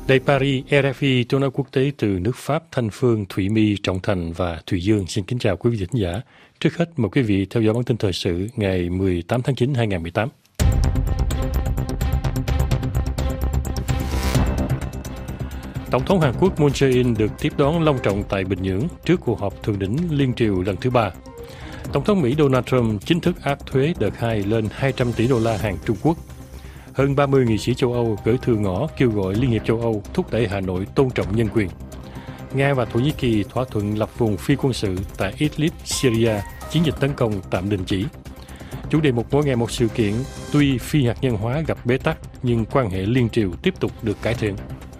Đài Paris, RFI, tiếng nói quốc tế từ nước Pháp, Thanh Phương, Thụy My, Trọng Thành và Thùy Dương xin kính chào quý vị thính giả. Trước hết, mời quý vị theo dõi bản tin thời sự ngày 18 tháng 9, 2018. Tổng thống Hàn Quốc Moon Jae-in được tiếp đón long trọng tại Bình Nhưỡng trước cuộc họp thượng đỉnh liên triều lần thứ 3. Tổng thống Mỹ Donald Trump chính thức áp thuế đợt 2 lên 200 tỷ đô la hàng Trung Quốc. Hơn 30 nghị sĩ châu Âu gửi thư ngỏ kêu gọi Liên hiệp châu Âu thúc đẩy Hà Nội tôn trọng nhân quyền. Nga và Thổ Nhĩ Kỳ thỏa thuận lập vùng phi quân sự tại Idlib, Syria, chiến dịch tấn công tạm đình chỉ. Chủ đề một mỗi ngày một sự kiện, tuy phi hạt nhân hóa gặp bế tắc nhưng quan hệ liên triều tiếp tục được cải thiện.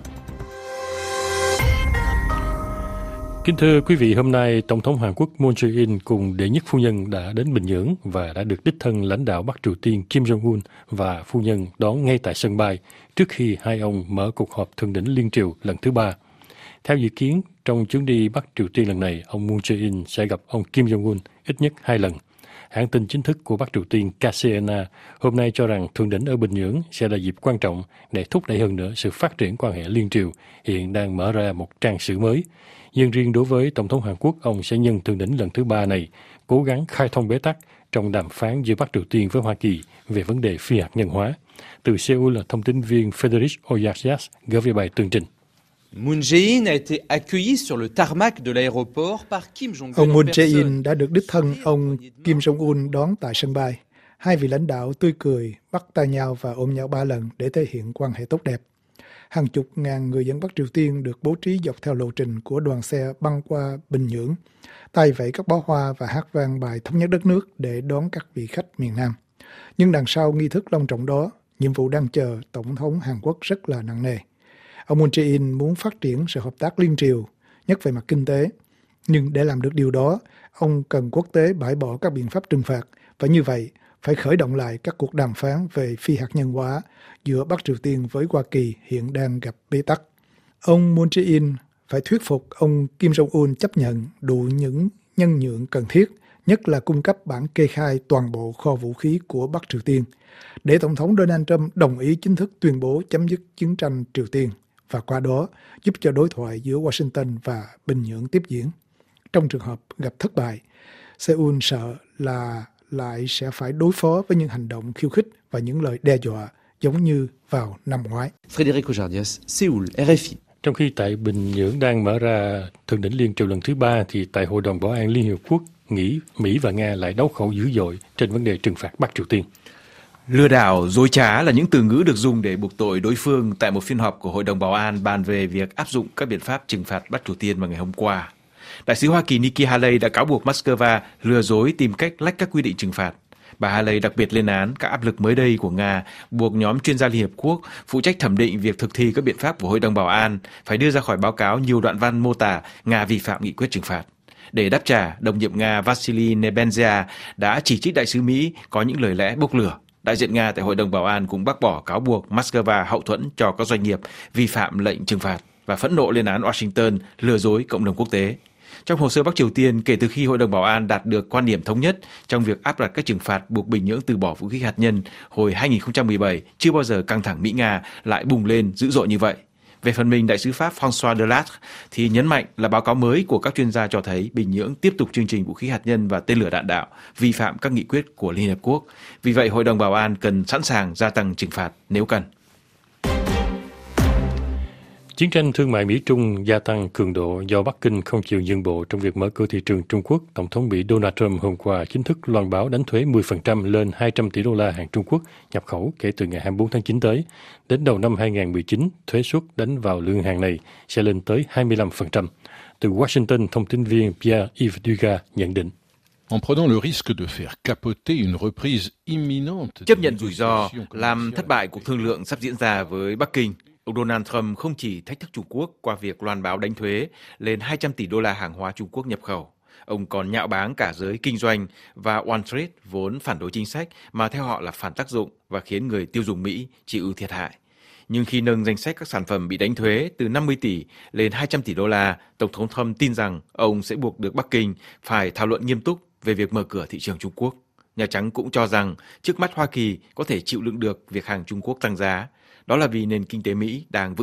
Kính thưa quý vị, hôm nay Tổng thống Hàn Quốc Moon Jae-in cùng đệ nhất phu nhân đã đến Bình Nhưỡng và đã được đích thân lãnh đạo Bắc Triều Tiên Kim Jong-un và phu nhân đón ngay tại sân bay trước khi hai ông mở cuộc họp thượng đỉnh liên triều lần thứ 3. Theo dự kiến, trong chuyến đi Bắc Triều Tiên lần này, ông Moon Jae-in sẽ gặp ông Kim Jong-un ít nhất 2 lần. Hãng tin chính thức của Bắc Triều Tiên KCNA hôm nay cho rằng thượng đỉnh ở Bình Nhưỡng sẽ là dịp quan trọng để thúc đẩy hơn nữa sự phát triển quan hệ liên triều hiện đang mở ra một trang sử mới. Nhưng riêng đối với Tổng thống Hàn Quốc, ông sẽ nhân thượng đỉnh lần thứ 3 này cố gắng khai thông bế tắc trong đàm phán giữa Bắc Triều Tiên với Hoa Kỳ về vấn đề phi hạt nhân hóa. Từ Seoul là thông tin viên Frederic Oyaxias gửi về bài tường trình. Moon Jae-in a été accueilli sur le tarmac de l'aéroport par Kim Jong-un. Ông Moon Jae-in đã được đích thân ông Kim Jong-un đón tại sân bay. Hai vị lãnh đạo tươi cười, bắt tay nhau và ôm nhau 3 lần để thể hiện quan hệ tốt đẹp. Hàng chục ngàn người dân Bắc Triều Tiên được bố trí dọc theo lộ trình của đoàn xe băng qua Bình Nhưỡng, tay vẫy các bó hoa và hát vang bài thống nhất đất nước để đón các vị khách miền Nam. Nhưng đằng sau nghi thức long trọng đó, nhiệm vụ đang chờ Tổng thống Hàn Quốc rất là nặng nề. Ông Moon Jae-in muốn phát triển sự hợp tác liên triều, nhất về mặt kinh tế. Nhưng để làm được điều đó, ông cần quốc tế bãi bỏ các biện pháp trừng phạt và như vậy phải khởi động lại các cuộc đàm phán về phi hạt nhân hóa giữa Bắc Triều Tiên với Hoa Kỳ hiện đang gặp bế tắc. Ông Moon Jae-in phải thuyết phục ông Kim Jong-un chấp nhận đủ những nhân nhượng cần thiết, nhất là cung cấp bản kê khai toàn bộ kho vũ khí của Bắc Triều Tiên, để Tổng thống Donald Trump đồng ý chính thức tuyên bố chấm dứt chiến tranh Triều Tiên và qua đó giúp cho đối thoại giữa Washington và Bình Nhưỡng tiếp diễn. Trong trường hợp gặp thất bại, Seoul sợ là lại sẽ phải đối phó với những hành động khiêu khích và những lời đe dọa giống như vào năm ngoái. Frédéric Ojardias, Seoul, RFI. Trong khi tại Bình Nhưỡng đang mở ra thượng đỉnh liên triều lần thứ 3, thì tại Hội đồng Bảo an Liên Hiệp Quốc, Mỹ và Nga lại đấu khẩu dữ dội trên vấn đề trừng phạt Bắc Triều Tiên. Lừa đảo, dối trá là những từ ngữ được dùng để buộc tội đối phương tại một phiên họp của Hội đồng Bảo an bàn về việc áp dụng các biện pháp trừng phạt Bắc Triều Tiên vào ngày hôm qua. Đại sứ Hoa Kỳ Nikki Haley đã cáo buộc Moscow lừa dối tìm cách lách các quy định trừng phạt. Bà Haley đặc biệt lên án các áp lực mới đây của Nga buộc nhóm chuyên gia Liên Hiệp Quốc phụ trách thẩm định việc thực thi các biện pháp của Hội đồng Bảo an phải đưa ra khỏi báo cáo nhiều đoạn văn mô tả Nga vi phạm nghị quyết trừng phạt. Để đáp trả, đồng nhiệm Nga Vasily Nebenzia đã chỉ trích đại sứ Mỹ có những lời lẽ bốc lửa. Đại diện Nga tại Hội đồng Bảo an cũng bác bỏ cáo buộc Moscow hậu thuẫn cho các doanh nghiệp vi phạm lệnh trừng phạt và phẫn nộ lên án Washington lừa dối cộng đồng quốc tế. Trong hồ sơ Bắc Triều Tiên, kể từ khi Hội đồng Bảo an đạt được quan điểm thống nhất trong việc áp đặt các trừng phạt buộc Bình Nhưỡng từ bỏ vũ khí hạt nhân hồi 2017, chưa bao giờ căng thẳng Mỹ-Nga lại bùng lên dữ dội như vậy. Về phần mình, đại sứ Pháp François Delattre thì nhấn mạnh là báo cáo mới của các chuyên gia cho thấy Bình Nhưỡng tiếp tục chương trình vũ khí hạt nhân và tên lửa đạn đạo, vi phạm các nghị quyết của Liên Hợp Quốc. Vì vậy, Hội đồng Bảo an cần sẵn sàng gia tăng trừng phạt nếu cần. Chiến tranh thương mại Mỹ-Trung gia tăng cường độ do Bắc Kinh không chịu nhượng bộ trong việc mở cửa thị trường Trung Quốc. Tổng thống Mỹ Donald Trump hôm qua chính thức loan báo đánh thuế 10% lên 200 tỷ đô la hàng Trung Quốc nhập khẩu kể từ ngày 24 tháng 9 tới. Đến đầu năm 2019, thuế suất đánh vào lượng hàng này sẽ lên tới 25%. Từ Washington, thông tin viên Pierre-Yves Dugas nhận định. Chấp nhận rủi ro, làm thất bại cuộc thương lượng sắp diễn ra với Bắc Kinh, ông Donald Trump không chỉ thách thức Trung Quốc qua việc loan báo đánh thuế lên 200 tỷ đô la hàng hóa Trung Quốc nhập khẩu. Ông còn nhạo báng cả giới kinh doanh và Wall Street vốn phản đối chính sách mà theo họ là phản tác dụng và khiến người tiêu dùng Mỹ chịu thiệt hại. Nhưng khi nâng danh sách các sản phẩm bị đánh thuế từ 50 tỷ lên 200 tỷ đô la, Tổng thống Trump tin rằng ông sẽ buộc được Bắc Kinh phải thảo luận nghiêm túc về việc mở cửa thị trường Trung Quốc. Nhà Trắng cũng cho rằng trước mắt Hoa Kỳ có thể chịu đựng được việc hàng Trung Quốc tăng giá. Đó là vì nền kinh tế Mỹ đang vững mạnh.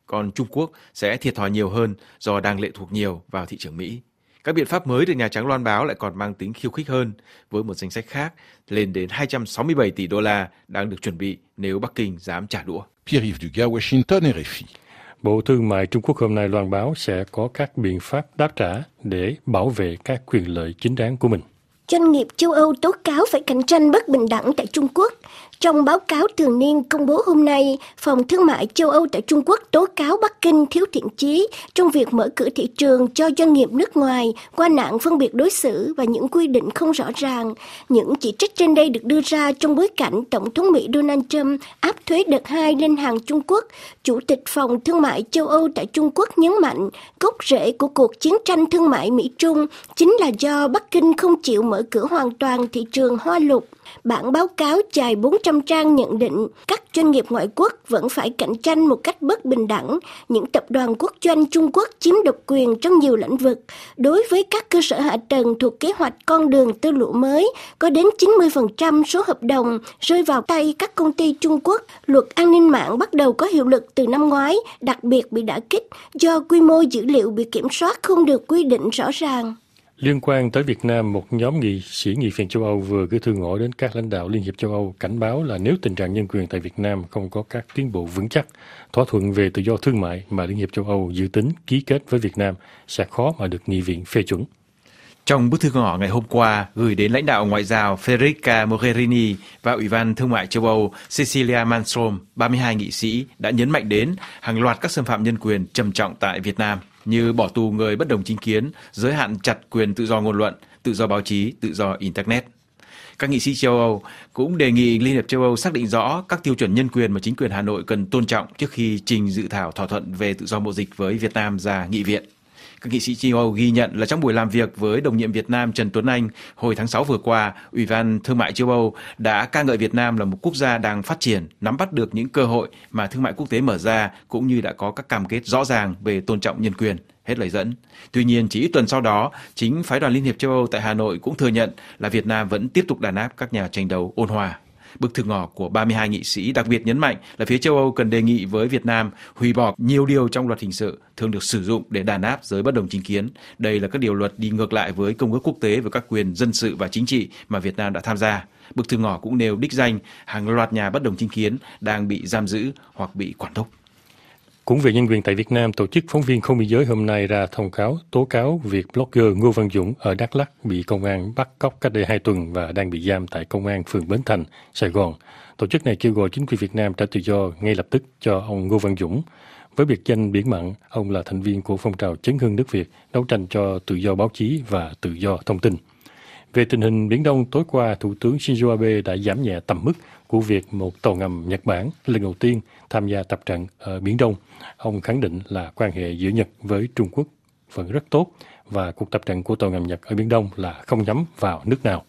còn Trung Quốc sẽ thiệt thòi nhiều hơn do đang lệ thuộc nhiều vào thị trường Mỹ. Các biện pháp mới được Nhà Trắng loan báo lại còn mang tính khiêu khích hơn, với một danh sách khác lên đến 267 tỷ đô la đang được chuẩn bị nếu Bắc Kinh dám trả đũa. Pierre-Yves Dugas, Washington, RFI. Bộ Thương mại Trung Quốc hôm nay loan báo sẽ có các biện pháp đáp trả để bảo vệ các quyền lợi chính đáng của mình. Doanh nghiệp châu Âu tố cáo phải cạnh tranh bất bình đẳng tại Trung Quốc. Trong báo cáo thường niên công bố hôm nay, Phòng Thương mại châu Âu tại Trung Quốc tố cáo Bắc Kinh thiếu thiện chí trong việc mở cửa thị trường cho doanh nghiệp nước ngoài qua nạn phân biệt đối xử và những quy định không rõ ràng. Những chỉ trích trên đây được đưa ra trong bối cảnh Tổng thống Mỹ Donald Trump áp thuế đợt 2 lên hàng Trung Quốc. Chủ tịch Phòng Thương mại châu Âu tại Trung Quốc nhấn mạnh, gốc rễ của cuộc chiến tranh thương mại Mỹ-Trung chính là do Bắc Kinh không chịu mở cửa hoàn toàn thị trường Hoa Lục. Bản báo cáo dài 400 trang nhận định các doanh nghiệp ngoại quốc vẫn phải cạnh tranh một cách bất bình đẳng. Những tập đoàn quốc doanh Trung Quốc chiếm độc quyền trong nhiều lĩnh vực. Đối với các cơ sở hạ tầng thuộc kế hoạch con đường tơ lụa mới, có đến 90% số hợp đồng rơi vào tay các công ty Trung Quốc. Luật an ninh mạng bắt đầu có hiệu lực từ năm ngoái, đặc biệt bị đả kích do quy mô dữ liệu bị kiểm soát không được quy định rõ ràng. Liên quan tới Việt Nam, một nhóm nghị sĩ nghị viện châu Âu vừa gửi thư ngỏ đến các lãnh đạo Liên hiệp châu Âu cảnh báo là nếu tình trạng nhân quyền tại Việt Nam không có các tiến bộ vững chắc, thỏa thuận về tự do thương mại mà Liên hiệp châu Âu dự tính ký kết với Việt Nam sẽ khó mà được nghị viện phê chuẩn. Trong bức thư ngỏ ngày hôm qua gửi đến lãnh đạo ngoại giao Federica Mogherini và Ủy ban Thương mại châu Âu Cecilia Malmström, 32 nghị sĩ đã nhấn mạnh đến hàng loạt các xâm phạm nhân quyền trầm trọng tại Việt Nam, như bỏ tù người bất đồng chính kiến, giới hạn chặt quyền tự do ngôn luận, tự do báo chí, tự do Internet. Các nghị sĩ châu Âu cũng đề nghị Liên hiệp châu Âu xác định rõ các tiêu chuẩn nhân quyền mà chính quyền Hà Nội cần tôn trọng trước khi trình dự thảo thỏa thuận về tự do mậu dịch với Việt Nam ra nghị viện. Các nghị sĩ châu Âu ghi nhận là trong buổi làm việc với đồng nhiệm Việt Nam Trần Tuấn Anh hồi tháng 6 vừa qua, Ủy ban Thương mại châu Âu đã ca ngợi Việt Nam là một quốc gia đang phát triển, nắm bắt được những cơ hội mà thương mại quốc tế mở ra, cũng như đã có các cam kết rõ ràng về tôn trọng nhân quyền. Hết lời dẫn. Tuy nhiên, chỉ ít tuần sau đó, chính phái đoàn Liên hiệp châu Âu tại Hà Nội cũng thừa nhận là Việt Nam vẫn tiếp tục đàn áp các nhà tranh đấu ôn hòa. Bức thư ngỏ của 32 nghị sĩ đặc biệt nhấn mạnh là phía châu Âu cần đề nghị với Việt Nam hủy bỏ nhiều điều trong luật hình sự thường được sử dụng để đàn áp giới bất đồng chính kiến. Đây là các điều luật đi ngược lại với Công ước quốc tế về các quyền dân sự và chính trị mà Việt Nam đã tham gia. Bức thư ngỏ cũng nêu đích danh hàng loạt nhà bất đồng chính kiến đang bị giam giữ hoặc bị quản thúc. Cũng về nhân quyền tại Việt Nam, Tổ chức Phóng viên Không biên giới hôm nay ra thông cáo tố cáo việc blogger Ngô Văn Dũng ở Đắk Lắk bị công an bắt cóc cách đây 2 tuần và đang bị giam tại công an phường Bến Thành, Sài Gòn. Tổ chức này kêu gọi chính quyền Việt Nam trả tự do ngay lập tức cho ông Ngô Văn Dũng. Với biệt danh Biển Mặn, ông là thành viên của phong trào Chấn hưng nước Việt, đấu tranh cho tự do báo chí và tự do thông tin. Về tình hình Biển Đông, tối qua, Thủ tướng Shinzo Abe đã giảm nhẹ tầm mức của việc một tàu ngầm Nhật Bản lần đầu tiên tham gia tập trận ở Biển Đông. Ông khẳng định là quan hệ giữa Nhật với Trung Quốc vẫn rất tốt và cuộc tập trận của tàu ngầm Nhật ở Biển Đông là không nhắm vào nước nào.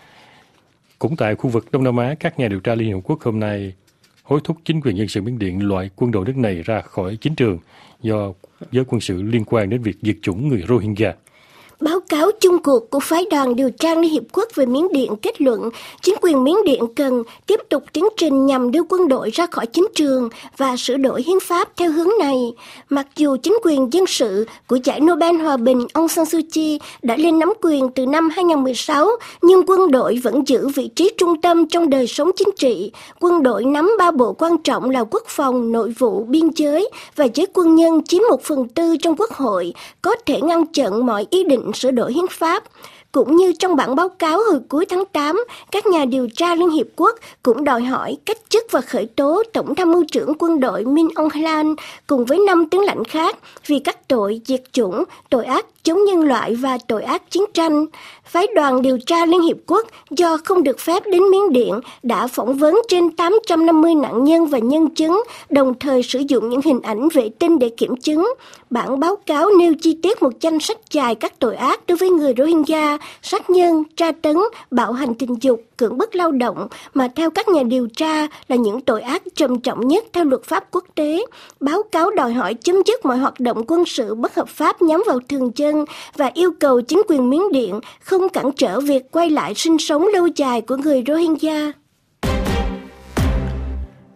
Cũng tại khu vực Đông Nam Á, các nhà điều tra Liên Hợp Quốc hôm nay hối thúc chính quyền dân sự Miến Điện loại quân đội nước này ra khỏi chính trường do giới quân sự liên quan đến việc diệt chủng người Rohingya. Báo cáo chung cuộc của phái đoàn điều tra Liên Hiệp Quốc về Miến Điện kết luận chính quyền Miến Điện cần tiếp tục tiến trình nhằm đưa quân đội ra khỏi chính trường và sửa đổi hiến pháp theo hướng này. Mặc dù chính quyền dân sự của giải Nobel Hòa bình Aung San Suu Kyi đã lên nắm quyền từ năm 2016, nhưng quân đội vẫn giữ vị trí trung tâm trong đời sống chính trị. Quân đội nắm 3 bộ quan trọng là quốc phòng, nội vụ, biên giới và giới quân nhân chiếm 1/4 trong quốc hội, có thể ngăn chặn mọi ý định sửa đổi hiến pháp. Cũng như trong bản báo cáo hồi cuối tháng 8, các nhà điều tra Liên Hiệp Quốc cũng đòi hỏi cách chức và khởi tố Tổng tham mưu trưởng quân đội Min Aung Hlaing cùng với 5 tướng lãnh khác vì các tội diệt chủng, tội ác chống nhân loại và tội ác chiến tranh. Phái đoàn điều tra Liên Hiệp Quốc do không được phép đến Miến Điện đã phỏng vấn trên 850 nạn nhân và nhân chứng, đồng thời sử dụng những hình ảnh vệ tinh để kiểm chứng. Bản báo cáo nêu chi tiết một danh sách dài các tội ác đối với người Rohingya, sát nhân, tra tấn, bạo hành tình dục, cưỡng bức lao động mà theo các nhà điều tra là những tội ác trầm trọng nhất theo luật pháp quốc tế. Báo cáo đòi hỏi chấm dứt mọi hoạt động quân sự bất hợp pháp nhắm vào thường dân và yêu cầu chính quyền Miến Điện không cản trở việc quay lại sinh sống lâu dài của người Rohingya.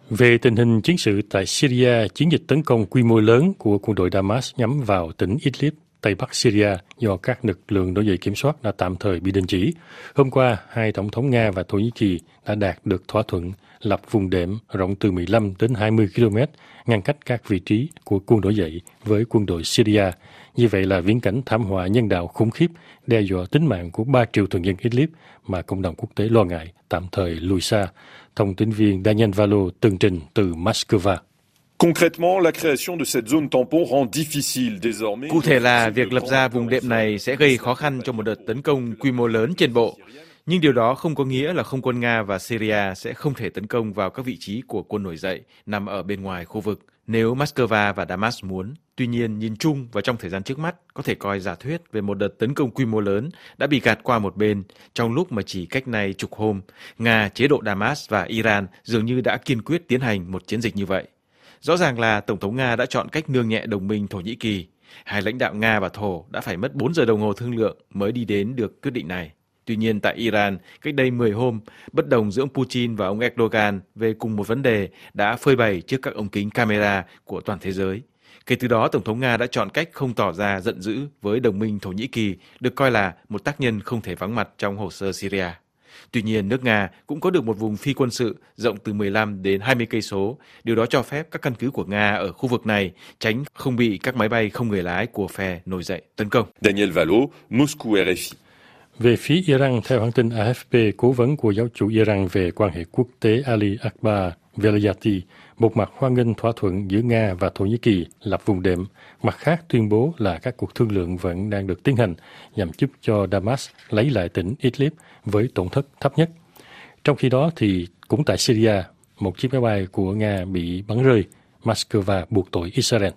Về tình hình chiến sự tại Syria, chiến dịch tấn công quy mô lớn của quân đội Damas nhắm vào tỉnh Idlib, Tây Bắc Syria do các lực lượng nổi dậy kiểm soát đã tạm thời bị đình chỉ. Hôm qua, hai tổng thống Nga và Thổ Nhĩ Kỳ đã đạt được thỏa thuận lập vùng đệm rộng từ 15 đến 20 km ngăn cách các vị trí của quân nổi dậy với quân đội Syria. Như vậy là viễn cảnh thảm họa nhân đạo khủng khiếp đe dọa tính mạng của 3 triệu thường dân Idlib mà cộng đồng quốc tế lo ngại tạm thời lùi xa. Thông tin viên Daniel Valo tường trình từ Moscow. Cụ thể là việc lập ra vùng đệm này sẽ gây khó khăn cho một đợt tấn công quy mô lớn trên bộ. Nhưng điều đó không có nghĩa là không quân Nga và Syria sẽ không thể tấn công vào các vị trí của quân nổi dậy nằm ở bên ngoài khu vực nếu Moscow và Damas muốn. Tuy nhiên, nhìn chung và trong thời gian trước mắt, có thể coi giả thuyết về một đợt tấn công quy mô lớn đã bị gạt qua một bên trong lúc mà chỉ cách nay chục hôm, Nga, chế độ Damas và Iran dường như đã kiên quyết tiến hành một chiến dịch như vậy. Rõ ràng là Tổng thống Nga đã chọn cách nương nhẹ đồng minh Thổ Nhĩ Kỳ. Hai lãnh đạo Nga và Thổ đã phải mất 4 giờ đồng hồ thương lượng mới đi đến được quyết định này. Tuy nhiên, tại Iran, cách đây 10 hôm, bất đồng giữa ông Putin và ông Erdogan về cùng một vấn đề đã phơi bày trước các ống kính camera của toàn thế giới. Kể từ đó, Tổng thống Nga đã chọn cách không tỏ ra giận dữ với đồng minh Thổ Nhĩ Kỳ, được coi là một tác nhân không thể vắng mặt trong hồ sơ Syria. Tuy nhiên, nước Nga cũng có được một vùng phi quân sự rộng từ 15 đến 20 cây số. Điều đó cho phép các căn cứ của Nga ở khu vực này tránh không bị các máy bay không người lái của phe nổi dậy tấn công. Daniel Valo, Moscou, RFI. Về phía Iran, theo hãng tin AFP, cố vấn của giáo chủ Iran về quan hệ quốc tế Ali Akbar Velayati một mặt hoan nghênh thỏa thuận giữa Nga và Thổ Nhĩ Kỳ lập vùng đệm, mặt khác tuyên bố là các cuộc thương lượng vẫn đang được tiến hành nhằm giúp cho Damas lấy lại tỉnh Idlib với tổn thất thấp nhất. Trong khi đó thì cũng tại Syria, một chiếc máy bay của Nga bị bắn rơi, Moscow buộc tội Israel.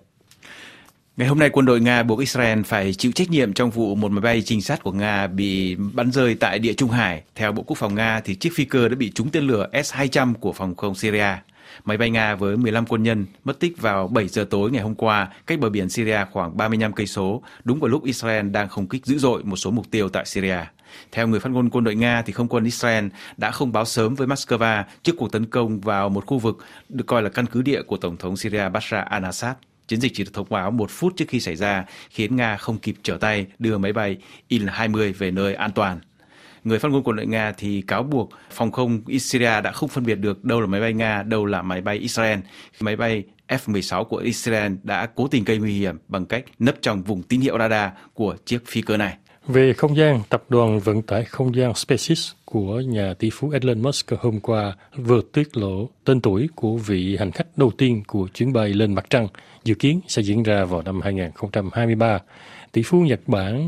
Ngày hôm nay, quân đội Nga buộc Israel phải chịu trách nhiệm trong vụ một máy bay trinh sát của Nga bị bắn rơi tại Địa Trung Hải. Theo Bộ Quốc phòng Nga, thì chiếc phi cơ đã bị trúng tên lửa S-200 của phòng không Syria. Máy bay Nga với 15 quân nhân mất tích vào 7 giờ tối ngày hôm qua, cách bờ biển Syria khoảng 35 cây số, đúng vào lúc Israel đang không kích dữ dội một số mục tiêu tại Syria. Theo người phát ngôn quân đội Nga, thì không quân Israel đã không báo sớm với Moscow trước cuộc tấn công vào một khu vực được coi là căn cứ địa của Tổng thống Syria Bashar al-Assad. Chiến dịch chỉ được thông báo 1 phút trước khi xảy ra, khiến Nga không kịp trở tay đưa máy bay Il-20 về nơi an toàn. Người phát ngôn quân đội Nga thì cáo buộc phòng không Syria đã không phân biệt được đâu là máy bay Nga, đâu là máy bay Israel. Máy bay F-16 của Israel đã cố tình gây nguy hiểm bằng cách nấp trong vùng tín hiệu radar của chiếc phi cơ này. Về không gian, tập đoàn vận tải không gian SpaceX của nhà tỷ phú Elon Musk hôm qua vừa tiết lộ tên tuổi của vị hành khách đầu tiên của chuyến bay lên mặt trăng, dự kiến sẽ diễn ra vào năm 2023. Tỷ phú Nhật Bản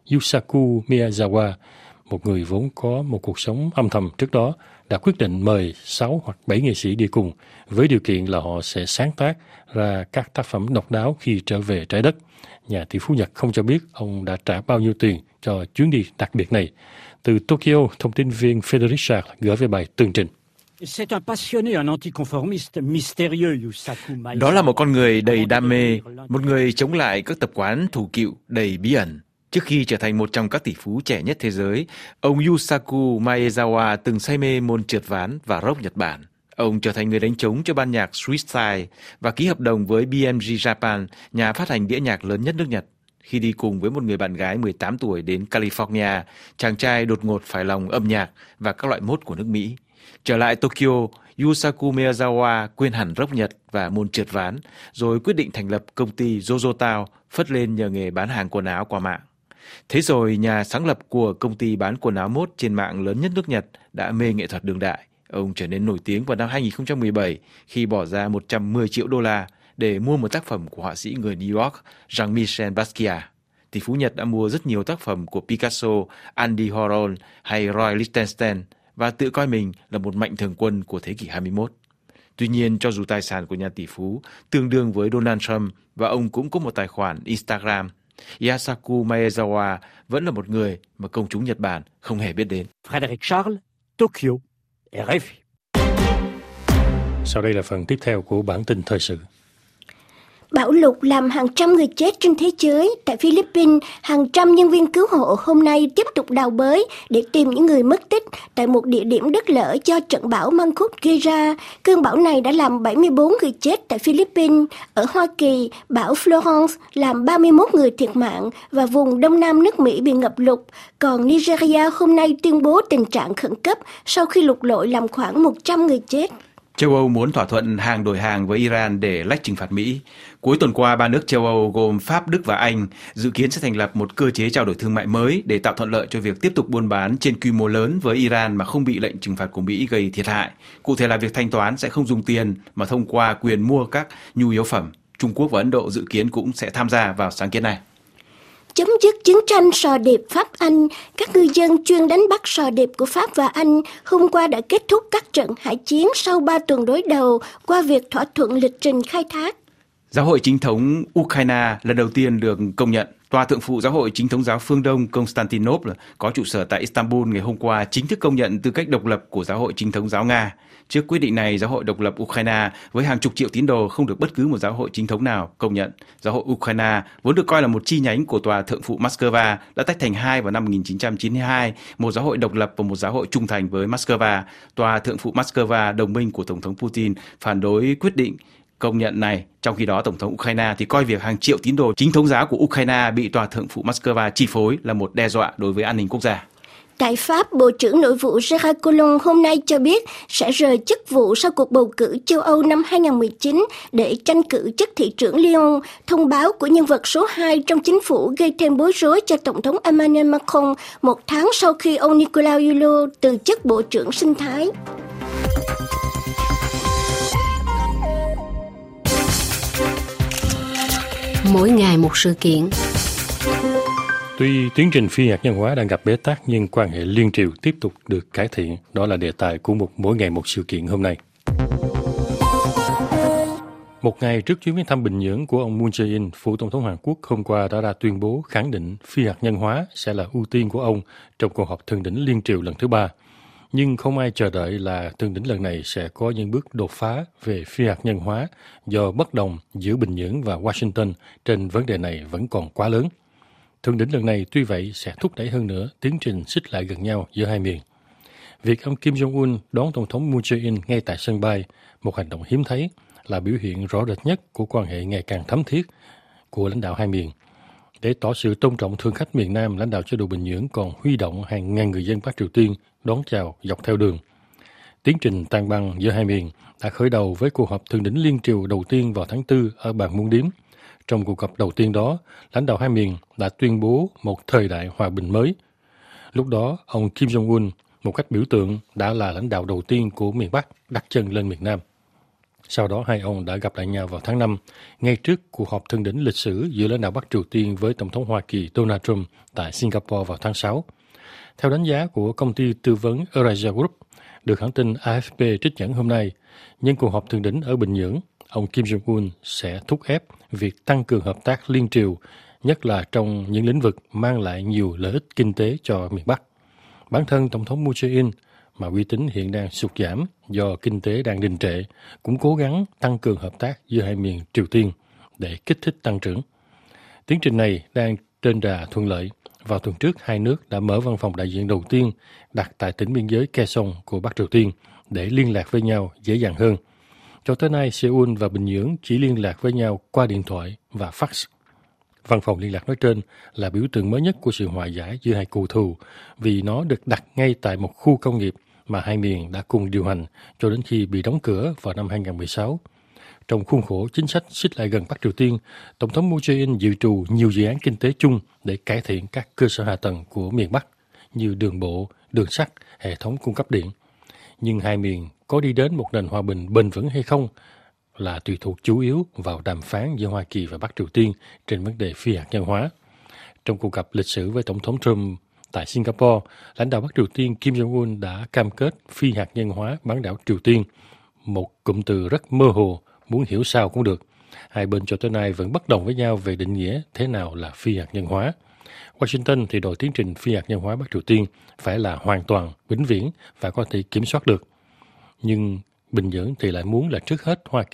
Yusaku Miyazawa, một người vốn có một cuộc sống âm thầm trước đó, đã quyết định mời 6 hoặc 7 nghệ sĩ đi cùng, với điều kiện là họ sẽ sáng tác ra các tác phẩm độc đáo khi trở về trái đất. Nhà tỷ phú Nhật không cho biết ông đã trả bao nhiêu tiền cho chuyến đi đặc biệt này. Từ Tokyo, thông tin viên Frédéric Charles gửi về bài tường trình. Đó là một con người đầy đam mê, một người chống lại các tập quán thủ cựu đầy bí ẩn. Trước khi trở thành một trong các tỷ phú trẻ nhất thế giới, ông Yusaku Maezawa từng say mê môn trượt ván và rock Nhật Bản. Ông trở thành người đánh trống cho ban nhạc Swiss Style và ký hợp đồng với BMG Japan, nhà phát hành đĩa nhạc lớn nhất nước Nhật. Khi đi cùng với một người bạn gái 18 tuổi đến California, chàng trai đột ngột phải lòng âm nhạc và các loại mốt của nước Mỹ. Trở lại Tokyo, Yusaku Maezawa quên hẳn rock Nhật và môn trượt ván, rồi quyết định thành lập công ty Jojotao, phất lên nhờ nghề bán hàng quần áo qua mạng. Thế rồi, nhà sáng lập của công ty bán quần áo mốt trên mạng lớn nhất nước Nhật đã mê nghệ thuật đương đại. Ông trở nên nổi tiếng vào năm 2017 khi bỏ ra 110 triệu đô la để mua một tác phẩm của họa sĩ người New York Jean-Michel Basquiat. Tỷ phú Nhật đã mua rất nhiều tác phẩm của Picasso, Andy Warhol hay Roy Lichtenstein và tự coi mình là một mạnh thường quân của thế kỷ 21. Tuy nhiên, cho dù tài sản của nhà tỷ phú tương đương với Donald Trump và ông cũng có một tài khoản Instagram, Yusaku Maezawa vẫn là một người mà công chúng Nhật Bản không hề biết đến. Frédéric Charles, Tokyo, RFI. Sau đây là phần tiếp theo của bản tin thời sự. Bão lụt làm hàng trăm người chết trên thế giới. Tại Philippines, hàng trăm nhân viên cứu hộ hôm nay tiếp tục đào bới để tìm những người mất tích tại một địa điểm đất lở do trận bão Mangkhut gây ra. Cơn bão này đã làm 74 người chết tại Philippines. Ở Hoa Kỳ, bão Florence làm 31 người thiệt mạng và vùng Đông Nam nước Mỹ bị ngập lụt. Còn Nigeria hôm nay tuyên bố tình trạng khẩn cấp sau khi lụt lội làm khoảng 100 người chết. Châu Âu muốn thỏa thuận hàng đổi hàng với Iran để lách trừng phạt Mỹ. Cuối tuần qua, ba nước châu Âu gồm Pháp, Đức và Anh dự kiến sẽ thành lập một cơ chế trao đổi thương mại mới để tạo thuận lợi cho việc tiếp tục buôn bán trên quy mô lớn với Iran mà không bị lệnh trừng phạt của Mỹ gây thiệt hại. Cụ thể là việc thanh toán sẽ không dùng tiền mà thông qua quyền mua các nhu yếu phẩm. Trung Quốc và Ấn Độ dự kiến cũng sẽ tham gia vào sáng kiến này. Chấm dứt chiến tranh sò điệp Pháp-Anh, các ngư dân chuyên đánh bắt sò điệp của Pháp và Anh hôm qua đã kết thúc các trận hải chiến sau 3 tuần đối đầu qua việc thỏa thuận lịch trình khai thác. Giáo hội chính thống Ukraine lần đầu tiên được công nhận. Tòa Thượng phụ Giáo hội Chính thống giáo phương Đông Constantinople có trụ sở tại Istanbul ngày hôm qua chính thức công nhận tư cách độc lập của Giáo hội Chính thống giáo Nga. Trước quyết định này, Giáo hội độc lập Ukraine với hàng chục triệu tín đồ không được bất cứ một giáo hội chính thống nào công nhận. Giáo hội Ukraine vốn được coi là một chi nhánh của Tòa Thượng phụ Moscow đã tách thành hai vào năm 1992, một giáo hội độc lập và một giáo hội trung thành với Moscow. Tòa Thượng phụ Moscow, đồng minh của Tổng thống Putin, phản đối quyết định công nhận này. Trong khi đó, Tổng thống Ukraine thì coi việc hàng triệu tín đồ chính thống giáo của Ukraine bị Tòa Thượng phụ Moscow chi phối là một đe dọa đối với an ninh quốc gia. Tại Pháp, Bộ trưởng Nội vụ Gérard Collomb hôm nay cho biết sẽ rời chức vụ sau cuộc bầu cử châu Âu năm 2019 để tranh cử chức thị trưởng Lyon. Thông báo của nhân vật số 2 trong chính phủ gây thêm bối rối cho Tổng thống Emmanuel Macron một tháng sau khi ông Nicolas Hulot từ chức Bộ trưởng Sinh thái. Mỗi ngày một sự kiện. Tuy tiến trình phi hạt nhân hóa đang gặp bế tắc nhưng quan hệ liên triều tiếp tục được cải thiện. Đó là đề tài của mỗi ngày một sự kiện hôm nay. Một ngày trước chuyến viếng thăm Bình Nhưỡng của ông Moon Jae-in, phủ tổng thống Hàn Quốc hôm qua đã ra tuyên bố khẳng định phi hạt nhân hóa sẽ là ưu tiên của ông trong cuộc họp thượng đỉnh liên triều lần thứ 3. Nhưng không ai chờ đợi là thượng đỉnh lần này sẽ có những bước đột phá về phi hạt nhân hóa do bất đồng giữa Bình Nhưỡng và Washington trên vấn đề này vẫn còn quá lớn. Thượng đỉnh lần này tuy vậy sẽ thúc đẩy hơn nữa tiến trình xích lại gần nhau giữa hai miền. Việc ông Kim Jong-un đón Tổng thống Moon Jae-in ngay tại sân bay, một hành động hiếm thấy, là biểu hiện rõ rệt nhất của quan hệ ngày càng thấm thiết của lãnh đạo hai miền. Để tỏ sự tôn trọng thương khách miền Nam, lãnh đạo chế độ Bình Nhưỡng còn huy động hàng ngàn người dân Bắc Triều Tiên đón chào dọc theo đường. Tiến trình tan băng giữa hai miền đã khởi đầu với cuộc họp thượng đỉnh liên triều đầu tiên vào tháng 4 ở Bàn Môn Điếm. Trong cuộc gặp đầu tiên đó, lãnh đạo hai miền đã tuyên bố một thời đại hòa bình mới. Lúc đó, ông Kim Jong-un, một cách biểu tượng, đã là lãnh đạo đầu tiên của miền Bắc đặt chân lên miền Nam. Sau đó, hai ông đã gặp lại nhau vào tháng 5, ngay trước cuộc họp thượng đỉnh lịch sử giữa lãnh đạo Bắc Triều Tiên với Tổng thống Hoa Kỳ Donald Trump tại Singapore vào tháng 6. Theo đánh giá của công ty tư vấn Eurasia Group, được hãng tin AFP trích dẫn hôm nay, nhân cuộc họp thượng đỉnh ở Bình Nhưỡng, ông Kim Jong-un sẽ thúc ép việc tăng cường hợp tác liên triều, nhất là trong những lĩnh vực mang lại nhiều lợi ích kinh tế cho miền Bắc. Bản thân Tổng thống Moon Jae-in, mà uy tín hiện đang sụt giảm do kinh tế đang đình trệ, cũng cố gắng tăng cường hợp tác giữa hai miền Triều Tiên để kích thích tăng trưởng. Tiến trình này đang trên đà thuận lợi. Vào tuần trước, hai nước đã mở văn phòng đại diện đầu tiên đặt tại tỉnh biên giới Kaesong của Bắc Triều Tiên để liên lạc với nhau dễ dàng hơn. Cho tới nay, Seoul và Bình Nhưỡng chỉ liên lạc với nhau qua điện thoại và fax. Văn phòng liên lạc nói trên là biểu tượng mới nhất của sự hòa giải giữa hai cựu thù vì nó được đặt ngay tại một khu công nghiệp mà hai miền đã cùng điều hành cho đến khi bị đóng cửa vào năm 2016. Trong khuôn khổ chính sách xích lại gần Bắc Triều Tiên, Tổng thống Moon Jae-in dự trù nhiều dự án kinh tế chung để cải thiện các cơ sở hạ tầng của miền Bắc như đường bộ, đường sắt, hệ thống cung cấp điện. Nhưng hai miền có đi đến một nền hòa bình bền vững hay không là tùy thuộc chủ yếu vào đàm phán giữa Hoa Kỳ và Bắc Triều Tiên trên vấn đề phi hạt nhân hóa. Trong cuộc gặp lịch sử với Tổng thống Trump tại Singapore, lãnh đạo Bắc Triều Tiên Kim Jong-un đã cam kết phi hạt nhân hóa bán đảo Triều Tiên, một cụm từ rất mơ hồ, muốn hiểu sao cũng được. Hai bên cho tới nay vẫn bất đồng với nhau về định nghĩa thế nào là phi hạt nhân hóa. Washington thì đòi tiến trình phi hạt nhân hóa Bắc Triều Tiên phải là hoàn toàn, vĩnh viễn và có thể kiểm soát được. Nhưng Bình Nhưỡng thì lại muốn là trước hết Hoa Kỳ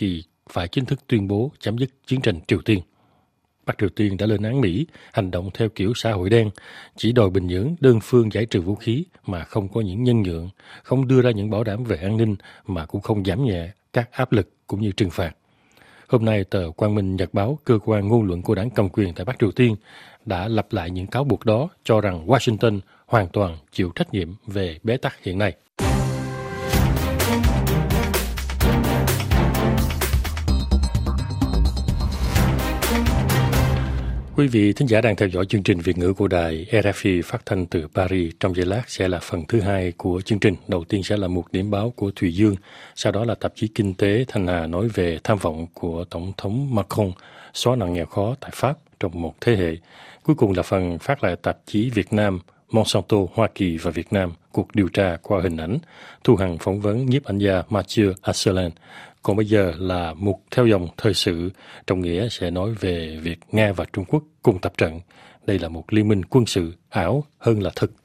phải chính thức tuyên bố chấm dứt chiến tranh Triều Tiên. Bắc Triều Tiên đã lên án Mỹ hành động theo kiểu xã hội đen, chỉ đòi Bình Nhưỡng đơn phương giải trừ vũ khí mà không có những nhân nhượng, không đưa ra những bảo đảm về an ninh mà cũng không giảm nhẹ các áp lực cũng như trừng phạt. Hôm nay, tờ Quang Minh Nhật báo, cơ quan ngôn luận của đảng cầm quyền tại Bắc Triều Tiên, đã lặp lại những cáo buộc đó, cho rằng Washington hoàn toàn chịu trách nhiệm về bế tắc hiện nay. Quý vị thính giả đang theo dõi chương trình Việt ngữ của đài RFI phát thanh từ Paris. Trong giây lát sẽ là phần thứ hai của chương trình. Đầu tiên sẽ là một điểm báo của Thùy Dương. Sau đó là tạp chí Kinh tế Thanh Hà nói về tham vọng của Tổng thống Macron xóa nạn nghèo khó tại Pháp trong một thế hệ. Cuối cùng là phần phát lại tạp chí Việt Nam, Monsanto, Hoa Kỳ và Việt Nam, cuộc điều tra qua hình ảnh. Thu Hằng phỏng vấn nhiếp ảnh gia Mathieu Asselin. Còn bây giờ là mục theo dòng thời sự, trong nghĩa sẽ nói về việc Nga và Trung Quốc cùng tập trận. Đây là một liên minh quân sự ảo hơn là thực.